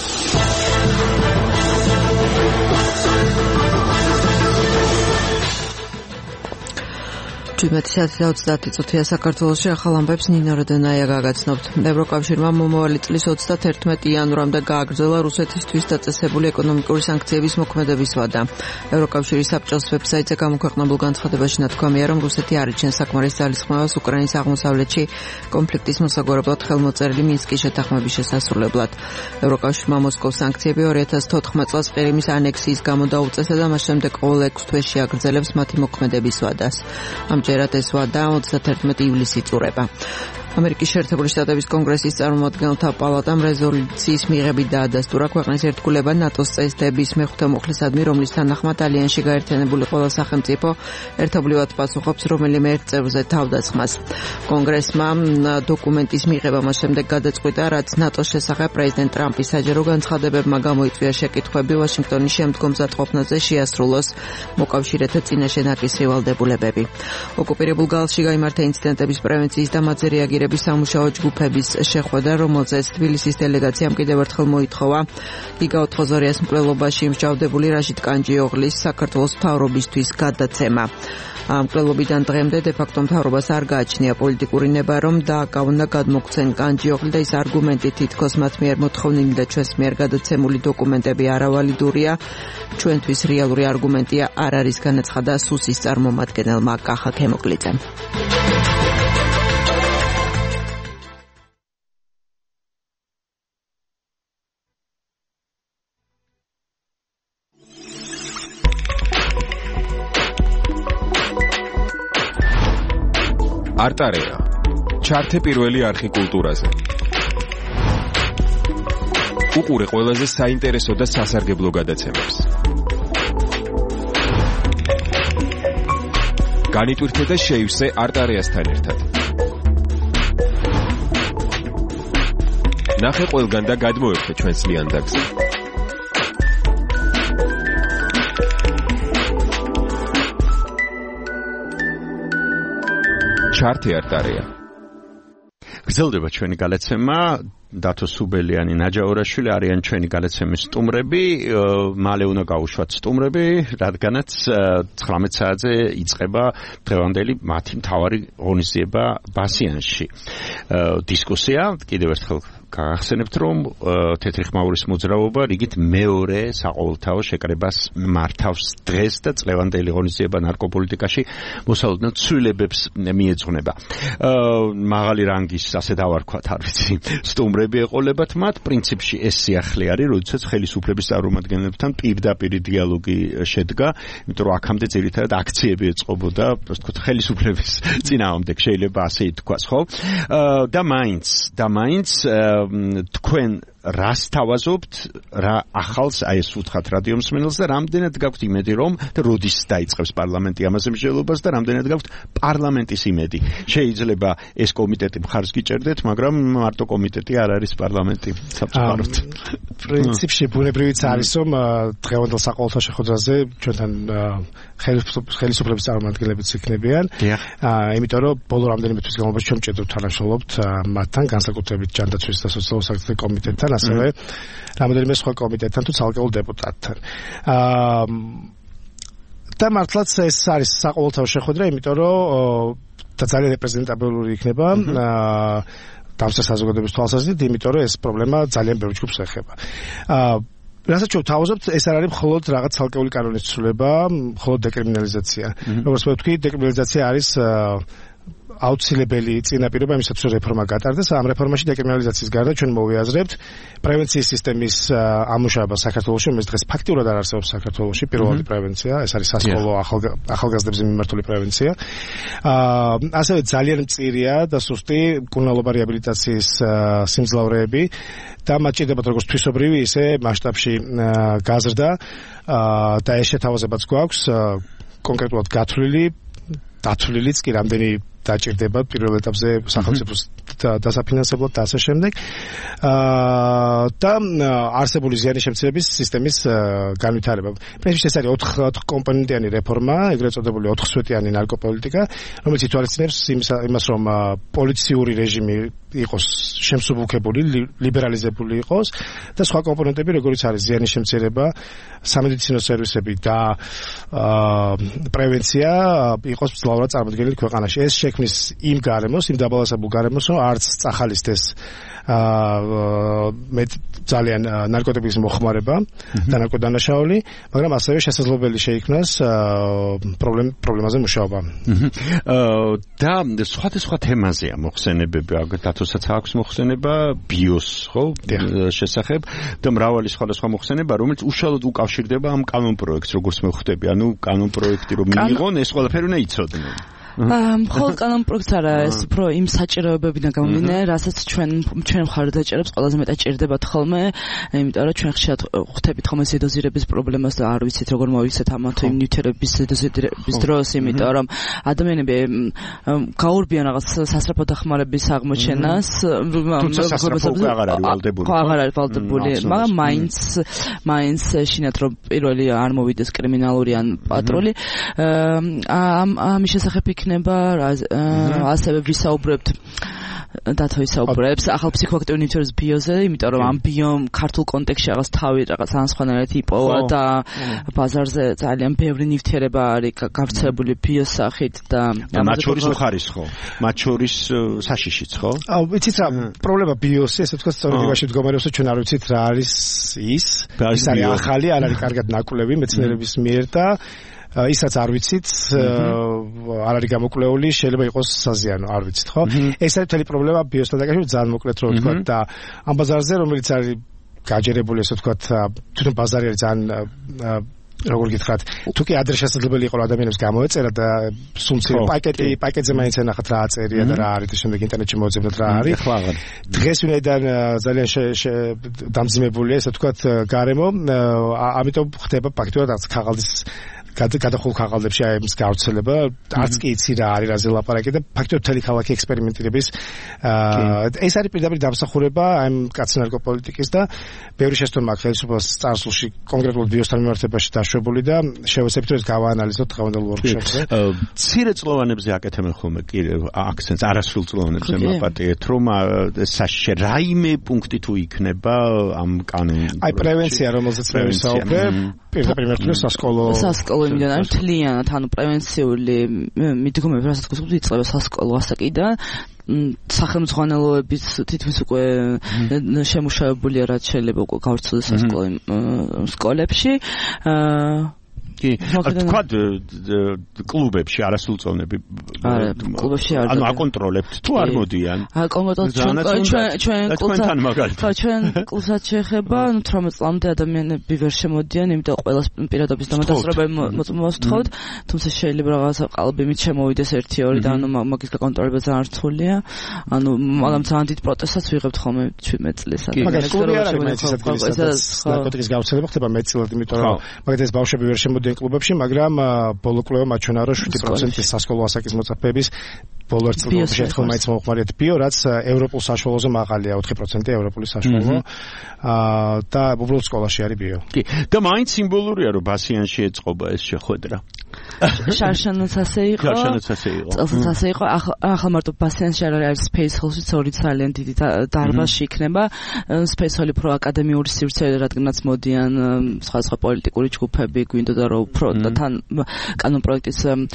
ოცდაათი წუთია საქართველოში ახალ ამბებს ნინო როდონაია გაგაცნობთ. ევროკავშირმა მომავალი წლის ოცდაათი იანვრამდე გააგრძელა რუსეთისთვის დაწესებული ეკონომიკური სანქციების მოქმედების ვადა. ევროკავშირის საბჭოს ვებსაიტზე გამოქვეყნებულ განცხადებაში ნათქვამია, რომ რუსეთი არ იჩენს საკმარის ძალისხმევას უკრაინის აღმოსავლეთში კონფლიქტის მოსაგვარებლად ხელმოწერილი მინსკის შეთანხმების შესასრულებლად. ევროკავშირმა მოსკოვს სანქციები ორი ათას თოთხმეტ წელს ყირიმის ანექსიის გამო დაუწესა და მას შემდეგ ყოველ ექვს თვეში აგრძელებს მათი მოქმედების ვადას. ამჯერად ეს ვადა ოცდაათი ივლისს იწურება. ამერიკის შეერთებული შტატების კონგრესის წარმომადგენელთა პალატამ რეზოლუციის მიღებით დაადასტურა ქვეყნის ერთგულება ნატოს წესდების მეხუთე მუხლისადმი, რომლის თანახმად ალიანსში გაერთიანებული ყველა სახელმწიფო ერთობლივად პასუხობს რომელიმე ერთ წევრზე თავდასხმას. კონგრესმა დოკუმენტის მიღება მას შემდეგ გადაწყვიტა, რაც ნატოს შესახებ პრეზიდენტ ტრამპის საჯარო განცხადებებმა გამოიწვია შეკითხვები ვაშინგტონის შემდგომ მზადყოფნაზე შეასრულოს მოკავშირეთა წინაშე ნაკისრი ვალდებულებები. ოკუპირებულ გალში გაიმართა ინციდენტების პრევენციის და მათზე რეაგირების რეაგირების სამუშაო ჯგუფების შეხვედრა, რომელზეც თბილისის დელეგაციამ კიდევ ერთხელ მოითხოვა გიგა ოთხგზორიას მკვლელობაში მსჯავრდებული რაშიდ კანჯიოღლის საქართველოს მთავრობისთვის გადაცემა. ამ მკვლელობიდან დღემდე დე-ფაქტო მთავრობას არ გააჩნია პოლიტიკური ნება, რომ დააკავნა გადმოგვცენ კანჯიოღლი და ის არგუმენტი თითქოს მათ მიერ მოთხოვნილი და ჩვენს მიერ გადაცემული დოკუმენტები არავალიდურია. ჩვენთვის რეალური არგუმენტია არ არის, განაცხადა სუსის წარმომადგენელმა კახა ქემოკლიძემ. არტარეა. ჩართე პირველი არხი კულტურაზე. უყურე ყველაზე საინტერესო და სასარგებლო გადაცემებს. განიტვირთე და შეივსე არტარეასთან ერთად. ნახე ყველგან და გადმოერთე ჩვენს ლიანდაგზე. ჩართე არტარეა. გრძელდება ჩვენი გადაცემა. დათო სუბელიანი, ნაჯა ორაშვილი არიან ჩვენი გადაცემის სტუმრები. მალე უნდა გავუშვათ სტუმრები, რადგანაც ცხრამეტ საათზე იწყება დღევანდელი მათი მთავარი ღონისძიება ბასიანში. დისკუსია, კიდევ ერთხელ გახსენებთ, რომ თეთრი ხმაურის მოძრაობა რიგით მეორე საყოველთაო შეკრებას მართავს დღეს და წლევანდელი ღონისძიება ნარკოპოლიტიკაში მოსალოდნელ ცვლილებებს მიეძღვნება. მაღალი რანგის, ასე დავარქვათ, არ ვიცი, სტუმრები ეყოლებათ მათ. პრინციპში ეს სიახლე არის, როდესაც ხელისუფლების წარმომადგენლებთან პირდაპირ დიალოგი შედგა, იმიტომ რომ აქამდე ძირითადად აქციები ეწყობოდა, ასე ვთქვათ, ხელისუფლების წინააღმდეგ, შეიძლება ასე ითქვას, ხო? და მაინც, და მაინც თქვენ რას თავაზობთ, რა ახალს, აი ეს უთხრათ რადიო მსმენელს და რამდენად გაქვთ იმედი, რომ და როდის დაიწყებს პარლამენტი ამაზე მსჯელობას და რამდენად გაქვთ პარლამენტის იმედი. შეიძლება ეს კომიტეტი მხარს გიჭერდეთ, მაგრამ მარტო კომიტეტი არ არის პარლამენტი საბჭოთად. პრინციპში ბუნებრივიც არის, რომ დღევანდელ საყოველთაო შეხვედრაზე ჩვენთან ხელისუფლების წარმომადგენლებიც იქნებიან. იმიტომ რომ ბოლო რამდენიმე თვის განმავლობაში ჩვენ მჭედრობთ თანამშრომლობთ მათთან, განსაკუთრებით ჯანდაცვის და სოციალურ საქმეთა კომიტეტთან, ასევე რამდენიმე სხვა კომიტეტთან თუ ცალკეულ დეპუტატთან. აა და მართლაც ეს არის საყოველთაო შეხვედრა, იმიტომ რომ და ძალიან რეპრეზენტაბილური იქნება აა დამსწრე საზოგადოების თვალსაზრისით, იმიტომ რომ ეს პრობლემა ძალიან ბევრ ჯგუფს ეხება. აა რასაც ჩვენ თავაზობთ, ეს არ არის მხოლოდ რაღაც ცალკეული კანონის ცვლილება, მხოლოდ დეკრიმინალიზაცია. როგორც ვთქვი, დეკრიმინალიზაცია არის აუცილებელი წინაპირობა იმისათვის, რომ რეფორმა გატარდეს. ამ რეფორმაში დეკრიმინალიზაციის გარდა ჩვენ მოვიაზრებთ პრევენციის სისტემის ამუშავება საქართველოში, რომელიც დღეს ფაქტიურად არ არსებობს საქართველოში. პირველადი პრევენცია, ეს არის სასკოლო ახალგაზრდებზე მიმართული პრევენცია. ასევე ძალიან მწირია და სუსტი მკურნალობა რეაბილიტაციის სიმძლავრეები და მათ ჭირდებათ როგორც თვისობრივი, ისე მასშტაბში გაზრდა და ეს შეთავაზებაც გვაქვს კონკრეტულად გათვლილი, დათვლილიც კი რამდენი დაჭირდება პირველ ეტაპზე სახელმწიფოს დასაფინანსებლად და ასე შემდეგ. და არსებული ზიანის შემცირების სისტემის განვითარება. პრინციპში ეს არის ოთხ კომპონენტიანი რეფორმა, ეგრეთ წოდებული ოთხსვეტიანი ნარკოპოლიტიკა, რომელიც ითვალისწინებს იმას, რომ პოლიციური რეჟიმი იყოს შემსუბუქებული, ლიბერალიზებული იყოს და სხვა კომპონენტები, როგორიც არის ზიანის შემცირება, სამედიცინო სერვისები და პრევენცია იყოს მძლავრად წარმოდგენილი ქვეყანაში. ეს შექმნის იმ გარემოს, იმ დაბალანსებულ გარემოს, რომ არც წახალისდეს მე ძალიან ნარკოტიკის მოხმარება და ნარკოდანაშაული, მაგრამ ასევე შესაძლებელი შეიქმნას პრობლემაზე მუშაობა. და სხვადასხვა თემაზეა მოხსენებები, დათოსაც აქვს მოხსენება ბიოს, ხო, შესახებ და მრავალი სხვადასხვა მოხსენება, რომელიც უშუალოდ უკავშირდება ამ კანონ პროექტს, როგორც მე ხვდები, ანუ კანონ პროექტი რომ მიიღონ, ეს ყველაფერი უნდა იცოდნენ. მხოლოდ კანონ პროექტს არა, ეს უფრო იმ საჭიროებებიდან გამომდინარე, რასაც ჩვენ ჩვენ მხარდ დაჭერებს, ყველაზე მეტად ჭირდებათ ხოლმე, იმიტომ რომ ჩვენ ხშირად ხვდებით ხოლმე ზედოზირების პრობლემას და არ ვიცით როგორ მოვიქცეთ ამათ იმ ნივთიერების ზედოზირების დროს, იმიტომ რომ ადამიანები გაურბიან რაღაც სასწრაფო დახმარების აღმოჩენას, აღარ არის ვალდებული, მაგრამ მაინც მაინც შინათ რომ პირველი არ მოვიდეს კრიმინალური ან პატრული, ამ ამის შესახებ იქნება ასევე ვისაუბრებთ დათო ისაუბრებს ახალ ფსიქოაქტიურ ნივთიერების ბიოზე, იმიტომ რომ ამ ბიომ ქართულ კონტექსტში რაღაც თავი რაღაც ანსხვანაირად იპოვა და ბაზარზე ძალიან ბევრი ნივთიერება არის გავრცელებული ბიოს სახით და მათ შორის უხარისხო, მათ შორის საშიშიც ხო? აუ, ვიცით რა, პრობლემა ბიოსი, ესე ვთქვათ, სწორედ იმაში მდგომარეობს, ჩვენ არ ვიცით რა არის ის, ის არის ახალი, არ არის კარგად ნაკვლევი მეცნიერების მიერ და ისაც არ ვიცით, არ არის გამოკვლეული, შეიძლება იყოს საზიანო, არ ვიცით, ხო? ეს არის მთელი პრობლემა ბიოსთან დაკავშირებით, ძალიან მოკლედ რო ვთქვათ და ამ ბაზარზე, რომელიც არის გაჯერებული, ესე ვთქვათ, თვითონ ბაზარი არის ძალიან როგორ გითხრათ, თუ კი ადრე შესაძლებელი იყო ადამიანებს გამოეწერა და სულ პაკეტი, პაკეტზე მაინც ენახათ რა აწერია და რა არის და შემდეგ ინტერნეტში მოძებნოთ რა არის. დღეს ვინაიდან ძალიან დამძიმებულია, ესე ვთქვათ, გარემო, ამიტომ ხდება ფაქტობრივად რაღაც ქაღალდის გადახულ ქაღალდებში აი ეს გავრცელება, არც კი იცი რა არის რაზე ლაპარაკი და ფაქტობრივად მთელი ქალაქი ექსპერიმენტირების ეს არის პირდაპირ დამსახურება აი კაც ნარკოპოლიტიკის და ბევრი შეცდომა მაქვს ხელისუფლებას წარსულში კონკრეტულად ბიოსთან მიმართებაში დაშვებული და შევეცდებით რომ გავაანალიზოთ დღევანდელ ვორქშოპზე. მცირე წლოვანებზე აკეთებენ ხოლმე კი აქცენტს არასრულ წლოვანებზე მაპატიეთ რომ საშიშე რაიმე პუნქტი თუ იქნება ამ კანონში. აი პრევენცია რომელზეც მე ვისაუბრებ პირდაპირ მიმართული სასკოლო სასკოლო იმიდან არის მთლიანად ანუ პრევენციული მიდგომები რასაც გულისხმობთ იწყება სასკოლო ასაკიდან სახელმძღვანელოების თითქმის უკვე შემუშავებულია რაც შეიძლება უკვე გავრცელდეს სასკოლო სკოლებში კი თქვა კლუბებში არასრულწლოვნები კლუბებში არ ანუ აკონტროლებთ თუ არ მოდიან აკონტროლებთ ჩვენ ჩვენ ჩვენ კლუბსაც შეეხება ანუ თორმეტ წლამდე ადამიანები ვერ შემოდიან იმიტომ ყველას პირადობის დამადასტურებელი მოწმობას ვთხოვთ თუმცა შეიძლება რაღაცა ყალბი მით შემოვიდეს ერთი ორი და ანუ მაგის გაკონტროლება ძალიან რთულია ანუ მაგრამ ძალიან დიდ პროტესტსაც ვიღებთ ხოლმე ჩვიდმეტ წლის მაგრამ კლუბი არ არის მაინც ისეთ ნარკოტიკის გავრცელება ხდება მეტწილად იმიტომ რომ მაგათ ეს ბავშვები ვერ შემოდიან კლუბებში, მაგრამ ბოლო კვლევა მაჩვენა რომ შვიდი პროცენტი სასკოლო ასაკის მოწაფეების ბოლო წლებში ერთხელ მაინც მოხმარეთ ბიო, რაც ევროპულ საშუალოზე მაღალია, ოთხი პროცენტი ევროპული საშუალო. აა და უბრალოდ სკოლაში არის ბიო. კი. და მაინც სიმბოლურია რომ ბასიანში ეწყობა ეს შეხვედრა. შარშანაც ასე იყო. შარშანაც ასე იყო. წელსაც ასე იყო. ახლა მარტო ბასიანში არ არის Space Hall-ში ორი ძალიან დიდი დარბაზი იქნება. Space Hall-ი პრო აკადემიური სივრცე, რადგანაც მოდიან სხვადასხვა პოლიტიკური ჯგუფები, გვინდოდა რომ უფრო და თან კანონ პროექტის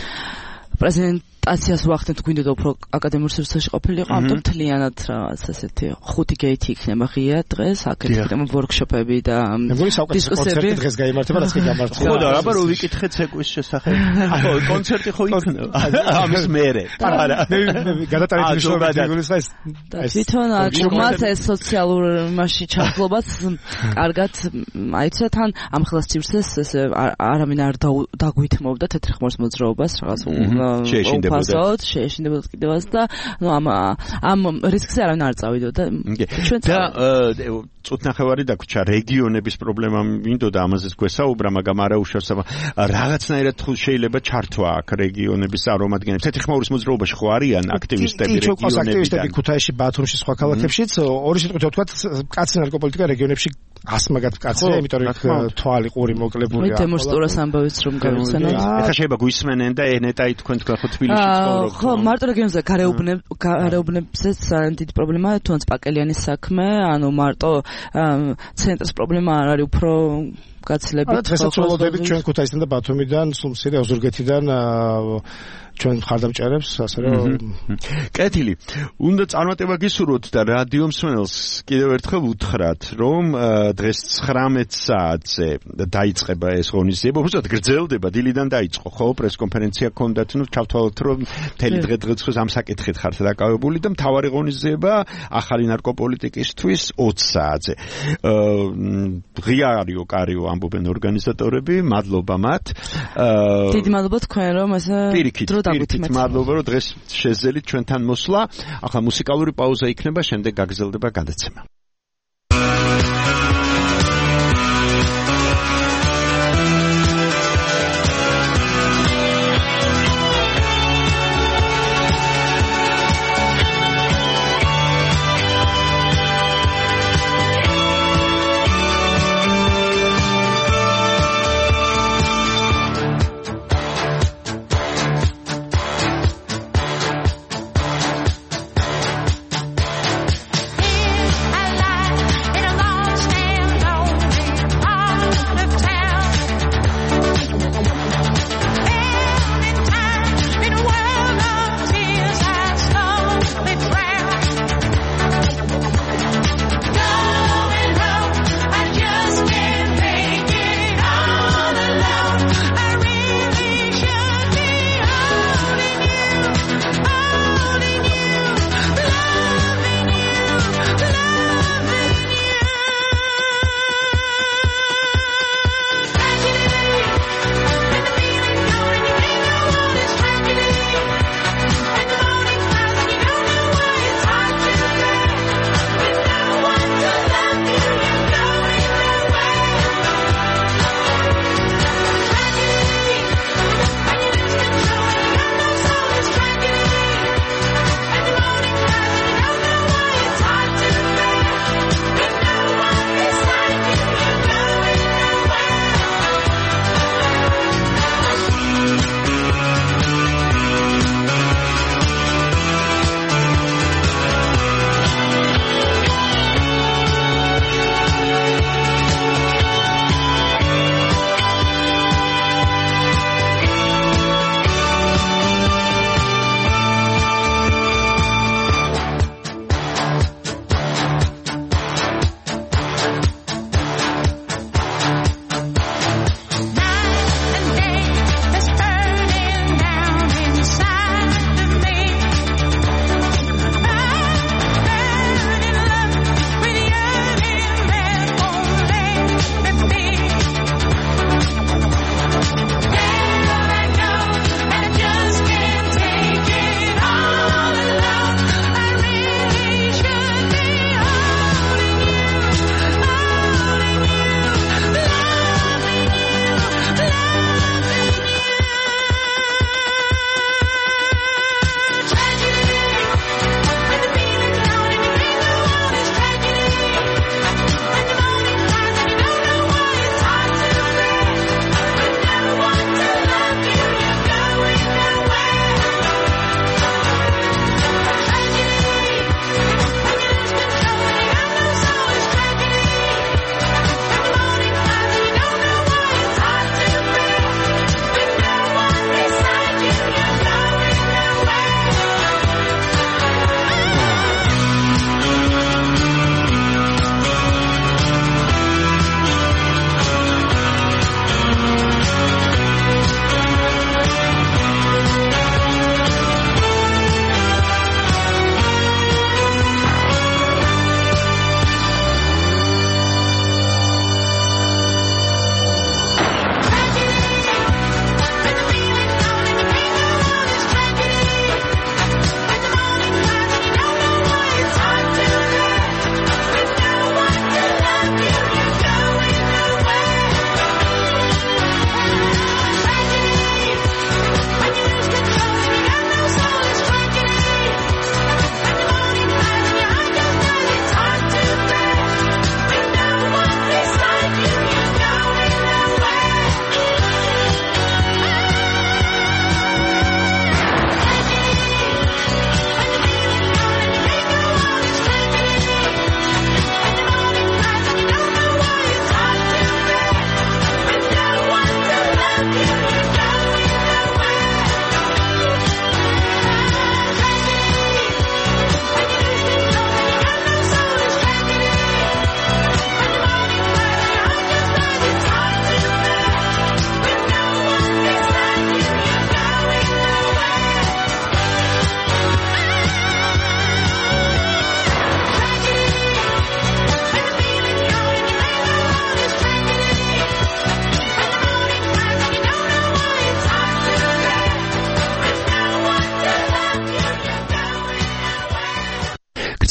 პრეზენტაციას ვახდენთ გვინდოდა უფრო აკადემიურ სივრცეში ყოფილიყო, ამიტომ მთლიანად რაღაც ასეთი ხუთი გეითი იქნება ღია დღეს, აკეთებენ ვორქშოპები და დისკუსიები დღეს გაიმართება, რაც კი გამართება. ხო და აბა რო ვიკითხეთ ცეკვის შესახებ. ხო, კონცერტი ხო იქნება. ამის მერე. არა, მე გადატანილი შოუს ეს თვითონ აკუმაც ეს სოციალურ მასში ჩახლობას კარგად აიცეთ თან ამ ხელას სივრცეს ეს არავინ არ დაგვითმობდა თეთრ ხმოს მოძრაობას რაღაც შეეშინდებოდა ფასოდ შეეშინდებოდა კიდევაც და ნუ ამ ამ რისკზე არავინ არ წავიდოდა ჩვენ და წუთნახევარი დაგვრჩა რეგიონების პრობლემა მინდოდა ამაზეც გვესაუბრა მაგრამ არა უშავს რაღაცნაირად შეიძლება ჩართვა აქ რეგიონების წარმომადგენლებს თეთრი ხმაურის მოძრაობაში ხო არიან აქტივისტები რეგიონებიდან აქტივისტები ქუთაისში ბათუმში სხვა ქალაქებშიც ორი სიტყვით ვთქვათ კაცი ნარკოპოლიტიკა რეგიონებში ასმაგად კაცია იმიტომ რომ თვალი ყური მოკლებულია მე დემონსტრაციას ამბავიც რომ გავიხსენოთ ეხლა შეიძლება გვისმენენ და ენეტაი თქვენ თქვენ ხო თბილისში ცხოვრობთ ხო მარტო რეგიონზე გარეუბნებ გარეუბნებზეც ძალიან დიდი პრობლემაა თუნდაც პაკელიანის საქმე ანუ მარტო ცენტრის პრობლემა არ არის უფრო გაცილებით დღესაც ველოდებით ჩვენ ქუთაისიდან და ბათუმიდან სულ მცირე ოზურგეთიდან ჩვენ მხარდამჭერებს ასე რომ კეთილი უნდა წარმატება გისურვოთ და რადიო მსმენელს კიდევ ერთხელ უთხრათ რომ დღეს ცხრამეტ საათზე დაიწყება ეს ღონისძიება უბრალოდ გრძელდება დილიდან დაიწყო ხო პრესკონფერენცია ჰქონდათ ნუ ჩავთვალოთ რომ მთელი დღე დღეცხოს ამ საკითხით ხართ დაკავებული და მთავარი ღონისძიება ახალი ნარკოპოლიტიკისთვის ოცი საათზე ღია არისო კარიო ამბობენ ორგანიზატორები მადლობა მათ დიდი მადლობა თქვენ რომ ესე დრო პირიქით მადლობა რომ დღეს შეძლეთ ჩვენთან მოსვლა ახლა მუსიკალური პაუზა იქნება შემდეგ გაგრძელდება გადაცემა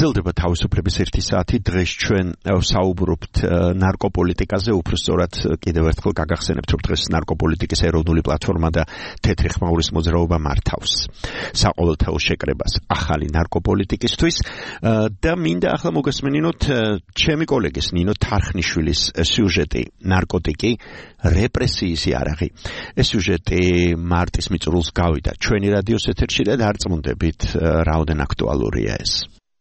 გრძელდება თავისუფლების ერთი საათი. დღეს ჩვენ საუბრობთ ნარკოპოლიტიკაზე, უბრალოდ კიდევ ერთხელ გაგახსენებთ, რომ დღეს ნარკოპოლიტიკის ეროვნული პლატფორმა და თეთრი ხმაურის მოძრაობა მართავს საყოველთაო შეკრებას ახალი ნარკოპოლიტიკისთვის და მინდა ახლა მოგესმენინოთ ჩემი კოლეგის ნინო თარხნიშვილის სიუჟეტი ნარკოტიკი რეპრესიის იარაღი. ეს სიუჟეტი მარტის მიწურულს გავიდა ჩვენი რადიოს ეთერში და დარწმუნდებით რაოდენ აქტუალურია ეს.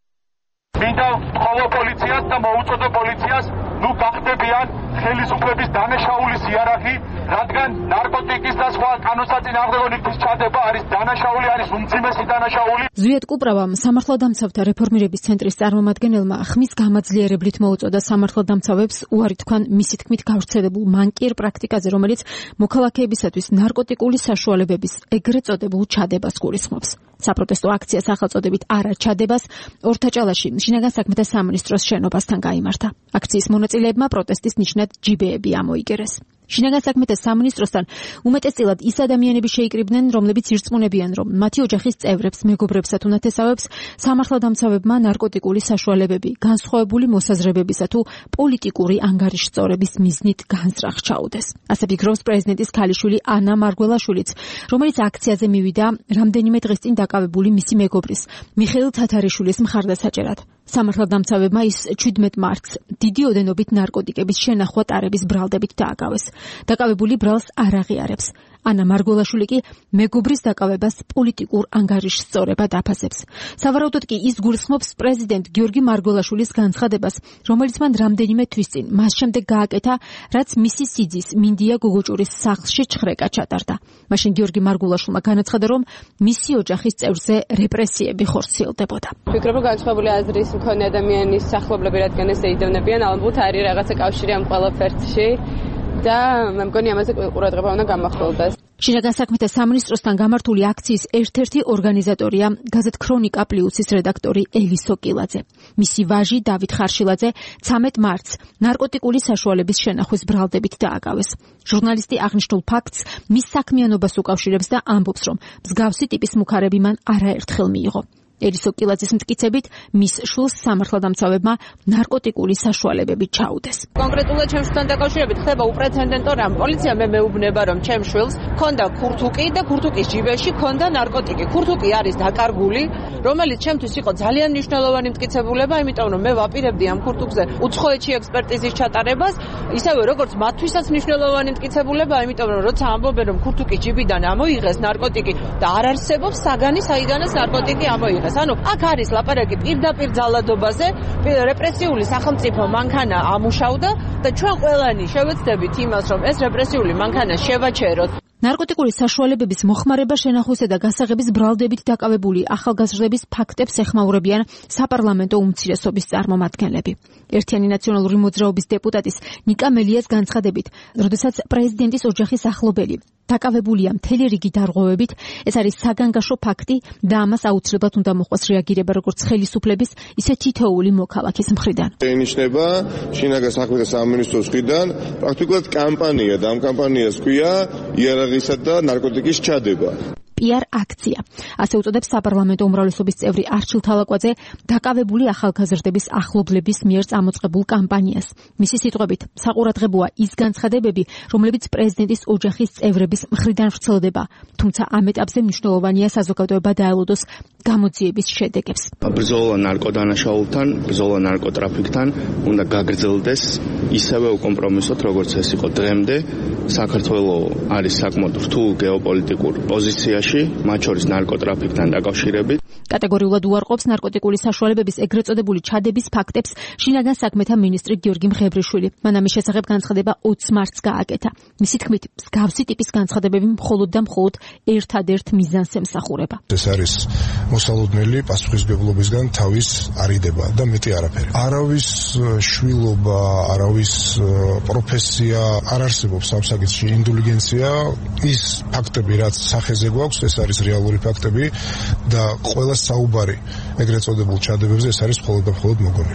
მინდა ყოველ პოლიციას და მოუწოდო პოლიციას ნუ გახდებიან ხელისუფლების დანაშაულის იარაღი, რადგან ნარკოტიკის და სხვა კანონსაწინააღმდეგო ნივთის ჩადება არის დანაშაული, არის უმძიმესი დანაშაული. ზვიად კუპრავამ სამართალდამცავთა რეფორმირების ცენტრის წარმომადგენელმა ხმის გამაძლიერებლით მოუწოდა სამართალდამცავებს უარი თქვან მისი თქმით გავრცელებულ მანკიერ პრაქტიკაზე, რომელიც მოქალაქეებისათვის ნარკოტიკული საშუალებების ეგრეთ წოდებულ ჩადებას გულისხმობს. საპროტესტო აქცია სახელწოდებით არა ჩადებას ორთაჭალაში შინაგან საქმეთა სამინისტროს შენობასთან გაიმართა. აქციის მონაწილეებმა პროტესტის ნიშნად ჯიბეები ამოიგერეს. შინაგან საქმეთა სამინისტროსთან უმეტესწილად ის ადამიანები შეიკრიბნენ, რომლებიც ირწმუნებიან, რომ მათი ოჯახის წევრებს, მეგობრებსა თუ ნათესავებს სამართალდამცავებმა ნარკოტიკული საშუალებები განსხვავებული მოსაზრებებისა თუ პოლიტიკური ანგარიშსწორების მიზნით განსწრახ ჩაუდეს. ასე ფიქრობს პრეზიდენტის ქალიშვილი ანა მარგველაშვილიც, რომელიც აქციაზე მივიდა რამდენიმე დღის წინ დაკავებული მისი მეგობრის მიხეილ თათარიშვილის მხარდასაჭერად. სამართალდამცავებმა ის ჩვიდმეტ მარტს დიდი ოდენობით ნარკოტიკების შენახვა ტარების ბრალდებით დააკავეს. დაკავებული ბრალს არ აღიარებს. ანა მარგველაშვილი კი მეგობრის დაკავებას პოლიტიკურ ანგარიშსწორებად აფასებს. სავარაუდოდ კი ის გულისხმობს პრეზიდენტ გიორგი მარგველაშვილის განცხადებას, რომელიც მან რამდენიმე თვის წინ მას შემდეგ გააკეთა, რაც მისი სიძის მინდია გოგოჭურის სახლში ჩხრეკა ჩატარდა. მაშინ გიორგი მარგველაშვილმა განაცხადა, რომ მისი ოჯახის წევრზე რეპრესიები ხორციელდებოდა. ვფიქრობ, რომ განსხვავებული აზრის მქონე ადამიანის სახლობლები რადგან ესე იდევნებიან, ალბათ არის რაღაცა კავშირი ამ ყველაფერში. და მე მგონი ამაზე ყურადღება უნდა გამახვილდეს. შინაგან საქმეთა სამინისტროსთან გამართული აქციის ერთ-ერთი ორგანიზატორია გაზეთ ქრონიკა პლუსის რედაქტორი ელისო კილაძე. მისი ვაჟი დავით ხარშილაძე ცამეტ მარტს ნარკოტიკული საშუალების შენახვის ბრალდებით დააკავეს. ჟურნალისტი აღნიშნულ ფაქტს მის საქმიანობას უკავშირებს და ამბობს, რომ მსგავსი ტიპის მუქარები მან არაერთხელ მიიღო. ელისო კილაძის მტკიცებით, მის შვილს სამართალდამცავებმა ნარკოტიკული საშუალებები ჩაუდეს. კონკრეტულად ჩემ შვილთან დაკავშირებით ხდება უპრეცედენტო რამ. პოლიცია მე მეუბნება, რომ ჩემ შვილს ქონდა ქურთუკი და ქურთუკის ჯიბეში ქონდა ნარკოტიკი. ქურთუკი არის დაკარგული, რომელიც ჩემთვის იყო ძალიან მნიშვნელოვანი მტკიცებულება, იმიტომ რომ მე ვაპირებდი ამ ქურთუკზე უცხოეთში ექსპერტიზის ჩატარებას, ისევე როგორც მათთვისაც მნიშვნელოვანი მტკიცებულება, იმიტომ რომ როცა ამბობენ, რომ ქურთუკის ჯიბიდან ამოიღეს ნარკოტიკი და არ არსებობს საგანი, საიდანაც ნარკოტიკი ამოიღეს. ანუ აქ არის ლაპარაკი პირდაპირ ძალადობაზე, რეპრესიული სახელმწიფო მანქანა ამუშავდა და ჩვენ ყველანი შევეცდებით იმას, რომ ეს რეპრესიული მანქანა შევაჩეროთ. ნარკოტიკული საშუალებების მოხმარება, შენახვისა და გასაღების ბრალდებით დაკავებული ახალგაზრდების ფაქტებს ეხმაურებიან საპარლამენტო უმცირესობის წარმომადგენლები. ერთიანი ნაციონალური მოძრაობის დეპუტატის ნიკა მელიას განცხადებით, როდესაც პრეზიდენტის ოჯახის ახლობელი დაკავებულია მთელი რიგი დარღვევებით, ეს არის საგანგაშო ფაქტი და ამას აუცილებლად უნდა მოხდეს რეაგირება როგორც ხელისუფლების, ისე თითოეული მოქალაქის მხრიდან. ენიშნება შინაგან საქმეთა სამინისტროს მხრიდან პრაქტიკულად კამპანია და ამ კამპანიას ჰქვია იარაღისა და ნარკოტიკის ჩადება. პიარ აქცია. ასე უწოდებს საპარლამენტო უმრავლესობის წევრი არჩილ თალაკვაძე დაკავებული ახალგაზრდების ახლობლების მიერ წამოწყებულ კამპანიას. მისი სიტყვებით, საყურადღებოა ის განცხადებები, რომლებიც პრეზიდენტის ოჯახის წევრების მხრიდან ვრცელდება, თუმცა ამ ეტაპზე მნიშვნელოვანია საზოგადოება დაელოდოს გამოძიების შედეგებს. ბრძოლა ნარკოდანაშაულთან, ბრძოლა ნარკოტრაფიკთან უნდა გაგრძელდეს ისევე უკომპრომისოდ, როგორც ეს იყო დღემდე. საქართველოს არის საკმაოდ რთულ გეოპოლიტიკურ პოზიციაში, მათ შორის ნარკოტრაფიკთან დაკავშირებით. კატეგორიულად უარყოფს ნარკოტიკული საშუალებების ეგრეთ წოდებული ჩადების ფაქტებს შინაგან საქმეთა მინისტრი გიორგი მღევრიშვილი. მან ამის შესახებ განცხადება ოცი მარტს გააკეთა. მისი თქმით, მსგავსი ტიპის განცხადებები მხოლოდ და მხოლოდ ერთადერთ მიზანს ემსახურება. ეს არის მოსალოდნელი პასუხისმგებლობისგან თავის არიდება და მეტი არაფერი. არავის შვილობა, არავის პროფესია არ არსებობს ამ საკითხში, ინდულიგენცია, ის ფაქტები, რაც სახეზე გვაქვს, ეს არის რეალური ფაქტები და ყველა საუბარი ეგრეთ წოდებულ ჩადებებზე ეს არის მხოლოდ და მხოლოდ მოგონილი.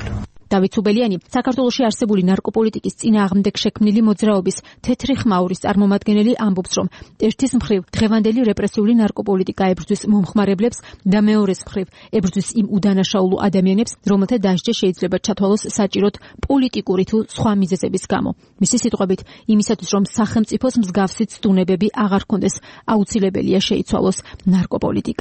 დავით სუბელიანი საქართველოში არსებული ნარკოპოლიტიკის წინააღმდეგ შექმნილი მოძრაობის თეთრი ხმაურის წარმომადგენელი ამბობს, რომ ერთის მხრივ დღევანდელი რეპრესიული ნარკოპოლიტიკა ებრძვის მომხმარებლებს და მეორეს მხრივ ებრძვის იმ უდანაშაულო ადამიანებს, რომელთა დასჯა შეიძლება ჩათვალოს საჭიროდ პოლიტიკური თუ სხვა მიზეზების გამო. მისი სიტყვებით, იმისათვის რომ სახელმწიფოს მსგავსი ცდუნებები აღარ ქონდეს, აუცილებელია შეიცვალოს ნარკოპოლიტიკა.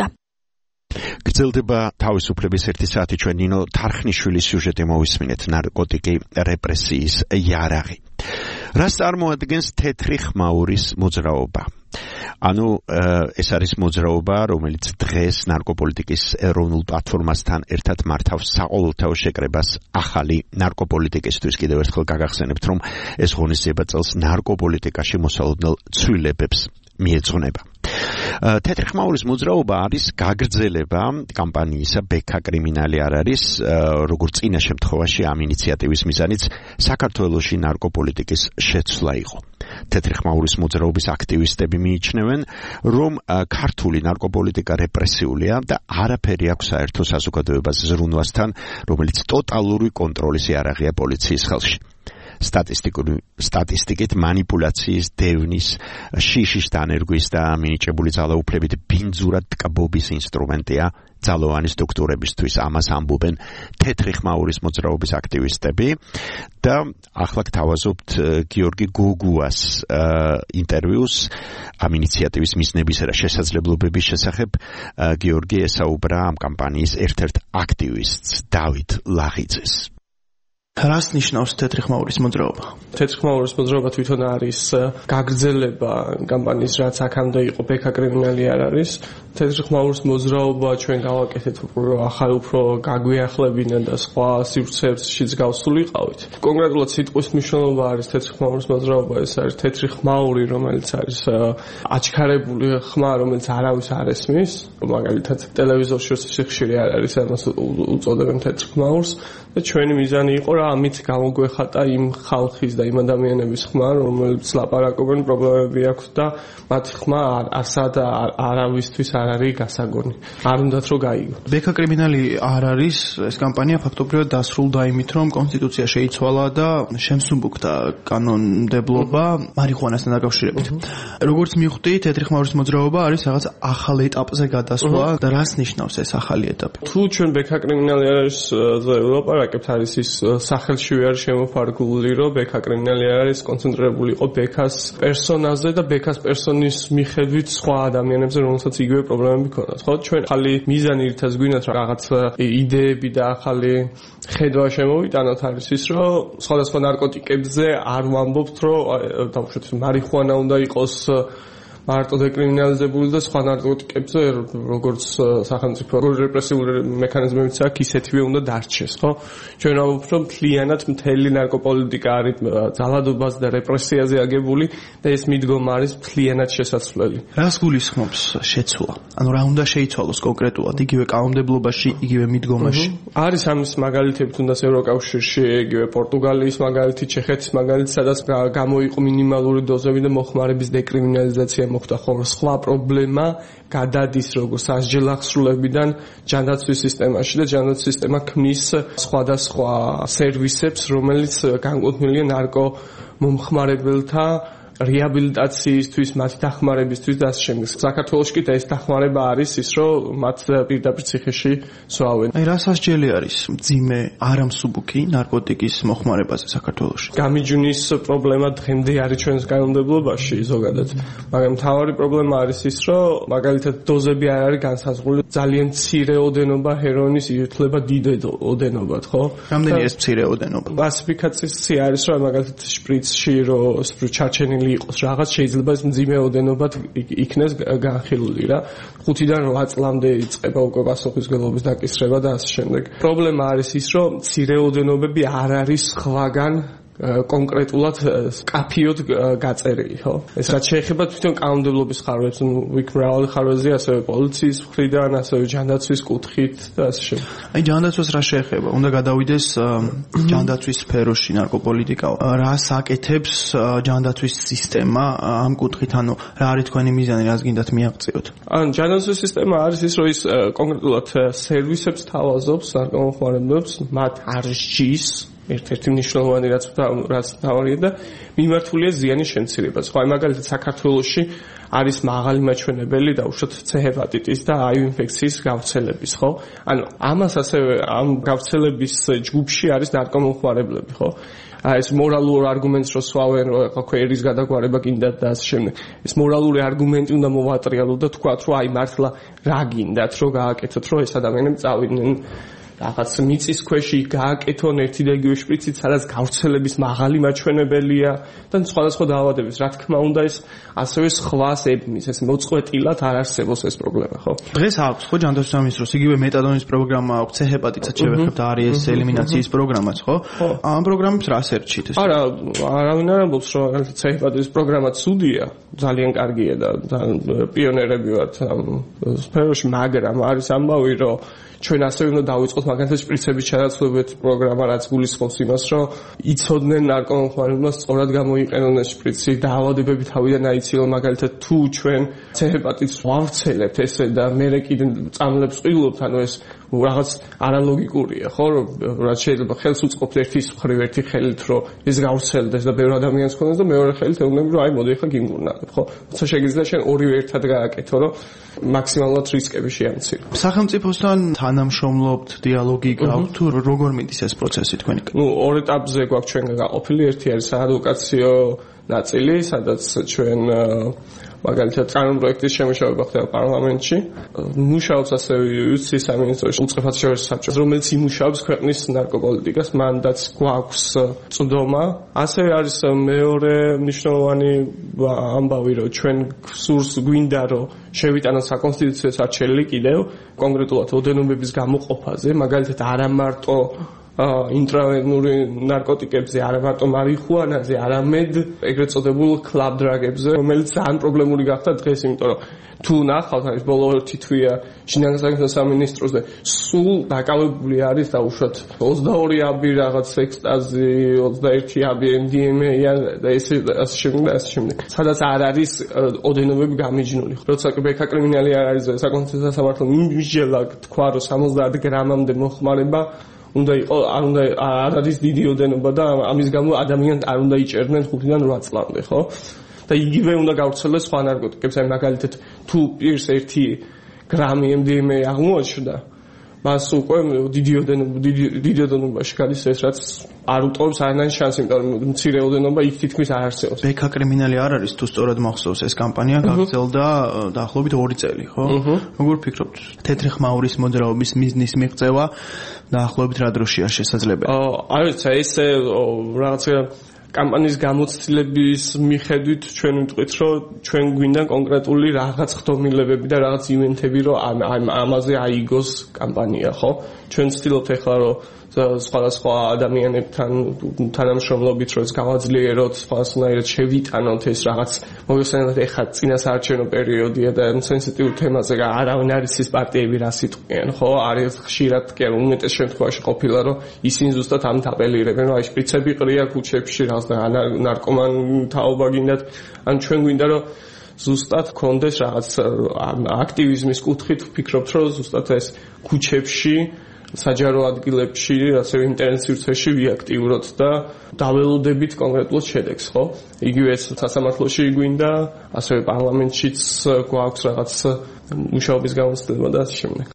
გრძელდება თავისუფლების ერთი საათი. ჩვენ ნინო თარხნიშვილის სიუჟეტი მოვისმინეთ, ნარკოტიკი რეპრესიის იარაღი. რას წარმოადგენს თეთრი ხმაურის მოძრაობა? ანუ ეს არის მოძრაობა, რომელიც დღეს ნარკოპოლიტიკის ეროვნულ პლატფორმასთან ერთად მართავს საყოველთაო შეკრებას ახალი ნარკოპოლიტიკისთვის. კიდევ ერთხელ გაგახსენებთ, რომ ეს ღონისძიება წელს ნარკოპოლიტიკაში მოსალოდნელ ცვლილებებს მიეძღვნება. თეთრი ხმაურის მოძრაობა არის გაგრძელება კამპანიისა ბექა კრიმინალი არ არის, როგორც წინა შემთხვევაში ამ ინიციატივის მიზანიც საქართველოში ნარკოპოლიტიკის შეცვლა იყო. თეთრი ხმაურის მოძრაობის აქტივისტები მიიჩნევენ, რომ ქართული ნარკოპოლიტიკა რეპრესიულია და არაფერი აქვს საერთო საზოგადოებას ზრუნვასთან, რომელიც ტოტალური კონტროლის იარაღია პოლიციის ხელში. სტატისტიკური სტატისტიკით манипуляციის, დევნის, შიშის დანერგვის და მინიჭებული ძალაუფლებით ბინძურად ტკბობის ინსტრუმენტია ძალოვანი სტრუქტურებისთვის. ამას ამბობენ თეთრი ხმაურის მოძრაობის აქტივისტები და ახლა გთავაზობთ გიორგი გოგუას ინტერვიუს ამ ინიციატივის მიზნებისა და შესაძლებლობების შესახებ. გიორგი ესაუბრა ამ კამპანიის ერთ-ერთ აქტივისტს დავით ლაღიძეს. რას ნიშნავს თეთრი ხმაურის მოძრაობა? თეთრი ხმაურის მოძრაობა თვითონ არის გაგრძელება კამპანიის, რაც აქამდე იყო ბექა კრიმინალი არ არის. თეთრი ხმაურის მოძრაობა ჩვენ გავაკეთეთ, რომ ახალ უფრო გაგვიახლებინა და სხვა სივრცეებშიც გავსულიყავით. კონკრეტულად სიტყვის მნიშვნელობა არის თეთრი ხმაურის მოძრაობა, ეს არის თეთრი ხმაური, რომელიც არის აჩქარებული ხმა, რომელიც არავის არ ესმის. მაგალითად, ტელევიზორში სიხშირე არ არის, ამას უწოდებენ თეთრ ხმაურს და ჩვენი მიზანი იყო რა ამით გამოგვეხატა იმ ხალხის და იმ ადამიანების ხმა, რომელიც ლაპარაკობენ, პრობლემები აქვს და მათი ხმა ასად არავისთვის არ არის გასაგონი. არ უნდათ რომ გაიგო. ბექა კრიმინალი არ არის, ეს კამპანია ფაქტობრივად დასრულდა იმით, რომ კონსტიტუცია შეიცვალა და შემსუბუქდა კანონმდებლობა მარიხუანასთან დაკავშირებით. როგორც მივხვდი, თეთრი ხმაურის მოძრაობა არის რაღაც ახალ ეტაპზე გადასვლა და რას ნიშნავს ეს ახალი ეტაპი? თუ ჩვენ ბექა კრიმინალი არ არის ვლაპარაკებთ, არის ის სახელშივე არის შემოფარგლული, რომ ბექა კრიმინალი არ არის, კონცენტრირებული იყო ბექას პერსონაზე და ბექას პერსონის მიხედვით სხვა ადამიანებზე, რომელსაც იგივე პრობლემები ქონდათ. ხო, ჩვენ ახალი მიზანი ერთად გვინდათ, რომ რაღაც იდეები და ახალი ხედვა შემოვიტანოთ, არის ის, რომ სხვადასხვა ნარკოტიკებზე არ ვამბობთ, რომ დავუშვათ მარიხუანა უნდა იყოს მარტო დეკრიმინალიზებული და სხვა ნარკოტიკებზე, როგორც სახელმწიფო რეპრესიული მექანიზმებიც აქვს, ისეთივე უნდა დარჩეს, ხო? ჩვენ ვამბობთ, რომ მთლიანად მთელი ნარკოპოლიტიკა არის ძალადობაზე და რეპრესიაზე აგებული და ეს მიდგომა არის მთლიანად შესაძლებელი. რას გულისხმობს შეცვლა? ანუ რა უნდა შეიცვალოს კონკრეტულად იგივე კანონმდებლობაში, იგივე მიდგომაში? არის ამის მაგალითები თუნდაც ევროკავშირში, იგივე პორტუგალიის მაგალითი, ჩეხეთის მაგალითი, სადაც გამოიყო მინიმალური დოზები და მოხმარების დეკრიმინალიზაცია მოხდა, ხოლო სხვა პრობლემა გადადის როგორც სასჯელახსრულებიდან ჯანდაცვის სისტემაში და ჯანდაცვის სისტემა ქმნის სხვადასხვა სერვისებს, რომელიც განკუთვნილია ნარკო მომხმარებელთა რეაბილიტაციისთვის, მათი დახმარებისთვის და ასე შემდეგ. საქართველოში კი ეს დახმარება არის ის, რომ მათ პირდაპირ ციხეში სვავენ. აი რა სასჯელი არის მძიმე არამსუბუქი ნარკოტიკის მოხმარებაზე საქართველოში? გამიჯვნის პრობლემა დღემდე არის ჩვენს კანონმდებლობაში ზოგადად. მაგრამ მთავარი პრობლემა არის ის, რომ მაგალითად დოზები არ არის განსაზღვრული. ძალიან მცირე ოდენობა ჰეროინის ითვლება დიდ ოდენობად, ხო? რამდენი ეს მცირე ოდენობა? კლასიფიკაცია არის, რომ მაგალითად შპრიცში რომ ჩარჩენილი იყოს რაღაც, შეიძლება ეს მძიმე ოდენობად იქნეს განხილული რა. ხუთიდან რვა წლამდე იწყება უკვე პასუხისმგებლობის დაკისრება და ასე შემდეგ. პრობლემა არის ის, რომ მცირე ოდენობები არ არის სხვაგან კონკრეტულად კაფიოდ გაწერილი, ხო? ეს რაც შეეხება თვითონ კანონმდებლობის ხარვებს, იქ მრავალი ხარვეზია, ასევე პოლიციის მხრიდან, ასევე ჯანდაცვის კუთხით და ასე შემდეგ. აი ჯანდაცვას რა შეეხება? უნდა გადავიდეს ჯანდაცვის სფეროში ნარკოპოლიტიკა. რას აკეთებს ჯანდაცვის სისტემა ამ კუთხით, ანუ რა არის თქვენი მიზანი, რას გინდათ მიაღწიოთ? ან ჯანდაცვის სისტემა არის ის, რომ ის კონკრეტულად სერვისებს თავაზობს ნარკომომხმარებლებს, მათ არ სჯის ერთ-ერთი მნიშვნელოვანი რაც რაც თავარია და მიმართულია ზიანის შემცირებას. ხო, აი მაგალითად საქართველოში არის მაღალი მაჩვენებელი დაუშვათ C ჰეპატიტის და აივ ინფექციის გავრცელების, ხო? ანუ ამას ასევე ამ გავრცელების ჯგუფში არის ნარკომომხმარებლები, ხო? აი ეს მორალურ არგუმენტს რო სვავენ, რომ ახლა ქვერის გადაგვარება გინდათ და ასე შემდეგ. ეს მორალური არგუმენტი უნდა მოვატრიალოთ და თქვათ, რომ აი მართლა რა გინდათ, რომ გააკეთოთ, რომ ეს ადამიანები წავიდნენ რაღაც მიწის ქვეში გააკეთონ ერთი და იგივე შპრიცით, სადაც გავრცელების მაღალი მაჩვენებელია და სხვადასხვა დაავადების. რა თქმა უნდა, ეს ასევე სხვას ებმის, ეს მოწყვეტილად არ არსებობს ეს პრობლემა, ხო? დღეს აქვს ხო ჯანდაცვის სამინისტროს იგივე მეტადონის პროგრამა აქვს, C ჰეპატიტსაც შევეხებთ, არის ეს ელიმინაციის პროგრამაც, ხო? ამ პროგრამებს რას ერჩით ეს? არა, არავინ არ ამბობს, რომ C ჰეპატიტის პროგრამა ცუდია, ძალიან კარგია და პიონერები ვართ ამ სფეროში, მაგრამ არის ამბავი, რომ ჩვენ ასევე უნდა დავიწყოთ მაგალითად შპრიცების ჩანაცვლებით პროგრამა, რაც გულისხმობს იმას, რომ იცოდნენ ნარკომომხმარებელს სწორად გამოიყენონ ეს შპრიცი, დაავადებები თავიდან აიცილონ, მაგალითად თუ ჩვენ C ჰეპატიტს ვავრცელებთ ესე და მერე კიდე წამლებს ყიდულობთ, ანუ ეს რაღაც არალოგიკურია, ხო, რაც შეიძლება ხელს უწყობთ ერთის მხრივ ერთი ხელით, რომ ეს გავრცელდეს და ბევრ ადამიანს ქონდეს და მეორე ხელით ეუბნები, რომ აი მოდი ახლა გიმგურნალებ, ხო? თუმცა შეგიძლია შენ ორივე ერთად გააკეთო, რომ მაქსიმალურად რისკები შეამცირო. სახელმწიფოსთან თანამშრომლობთ, დიალოგი გაქვთ თუ როგორ მიდის ეს პროცესი თქვენი? ნუ ორ ეტაპზე გვაქვს ჩვენ გაყოფილი, ერთი არის საადვოკაციო ნაწილი, სადაც ჩვენ მაგალითად კანონპროექტის შემუშავება ხდება პარლამენტში. მუშაობს ასევე იუსტიციის სამინისტროში უწყებათშორისო საბჭო, რომელიც იმუშავებს ქვეყნის ნარკოპოლიტიკას, მანდაც გვაქვს წვდომა. ასევე არის მეორე მნიშვნელოვანი ამბავი, რომ ჩვენ სურს გვინდა, რომ შევიტანოთ საკონსტიტუციო არჩეული კიდევ კონკრეტულად ოდენობების გამოყოფაზე, მაგალითად არა მარტო ინტრავენური ნარკოტიკებზე, არა მარტო მარიხუანაზე, არამედ ეგრეთ წოდებულ კლაბ დრაგებზე, რომელიც ძალიან პრობლემური გახდა დღეს, იმიტომ რომ თუ ნახავთ, არის ბოლო ერთი თვეა შინაგან საქმეთა სამინისტროს და სულ დაკავებული არის დაუშვათ ოცდაორი აბი რაღაც ექსტაზი, ოცდაერთი აბი M D M A და ესე ასე შემდეგ და ასე შემდეგ. სადაც არ არის ოდენობები გამიჯნული. როცა ბექა კრიმინალი არ არის საკონსტიტუციო სამართლო მიმსჯელა თქვა, რომ სამოცდაათ გრამამდე მოხმარება უნდა იყო, არ უნდა არ არის დიდი ოდენობა და ამის გამო ადამიანს არ უნდა იჭერდნენ ხუთიდან რვა წლამდე, ხო? და იგივე უნდა გავრცელდეს სხვა ნარკოტიკებს, აი მაგალითად თუ პირს ერთი გრამი M D M A აღმოაჩნდა, მას უკვე დიდი ოდენობა დიდი ოდენობაში გადის ეს, რაც არ უტოვებს არანაირ შანსს, იმიტომ რომ მცირე ოდენობა იქ თითქმის არ არსებობს. ბექა კრიმინალი არ არის, თუ სწორად მახსოვს ეს კამპანია გაგრძელდა დაახლოებით ორი წელი, ხო? როგორ ფიქრობთ, თეთრი ხმაურის მოძრაობის მიზნის მიღწევა დაახლოებით რა დროშია შესაძლებელი? არ ვიცი, ეს რაღაცა კამპანიის გამოცდილების მიხედვით ჩვენ ვიტყვით, რომ ჩვენ გვინდა კონკრეტული რაღაც ხდომილებები და რაღაც ივენთები, რომ ამაზე აიგოს კამპანია, ხო? ჩვენ ვცდილობთ ახლა, რომ სხვადასხვა ადამიანებთან თანამშრომლობით, რომ გავაძლიეროთ, სხვადასხვანაირად შევიტანოთ ეს რაღაც, მოგესალმებით, ახლა წინასაარჩევნო პერიოდია და სენსიტიურ თემაზე არავინ არ იცის პარტიები რას იტყვიან, ხო? არის ხშირად კი არ უმეტეს შემთხვევაში ყოფილა, რომ ისინი ზუსტად ამით აპელირებენ, რომ აი შპრიცები ყრია ქუჩებში, რაღაც და ნარკომან თაობა გინდათ, ან ჩვენ გვინდა, რომ ზუსტად კონდეს რაღაც აქტივიზმის კუთხით ვფიქრობთ, რომ ზუსტად ეს ქუჩებში საჯარო ადგილებში, ასევე ინტერნეტ სივრცეში ვიაქტიუროთ და დაველოდებით კონკრეტულად შედეგს, ხო? იგივე სასამართლოში გვინდა, ასევე პარლამენტშიც გვაქვს რაღაც მუშაობის გამოცდილება და ასე შემდეგ.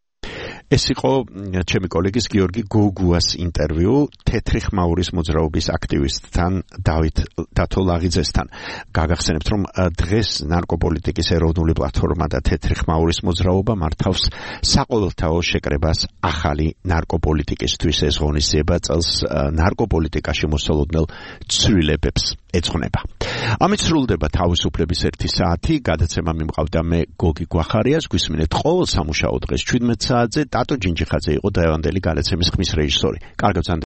ეს იყო ჩემი კოლეგის გიორგი გოგუას ინტერვიუ თეთრი ხმაურის მოძრაობის აქტივისტთან დავით დათოლაღიძესთან. გაგახსენებთ, რომ დღეს ნარკოპოლიტიკის ეროვნული პლატფორმა და თეთრი ხმაურის მოძრაობა მართავს საყოველთაო შეკრებას ახალი ნარკოპოლიტიკისთვის. ეს ღონისძიება წელს ნარკოპოლიტიკაში მოსალოდნელ ცვლილებებს ეძღვნება. ამით სრულდება თავისუფლების ერთი საათი. გადაცემა მიმყავდა მე გოგი გვახარიას. გვისმინეთ ყოველ სამუშაო დღეს შვიდმეტ საათზე. დატო ჯინჯიხაძე იყო დღევანდელი გადაცემის ხმის რეჟისორი. კარგად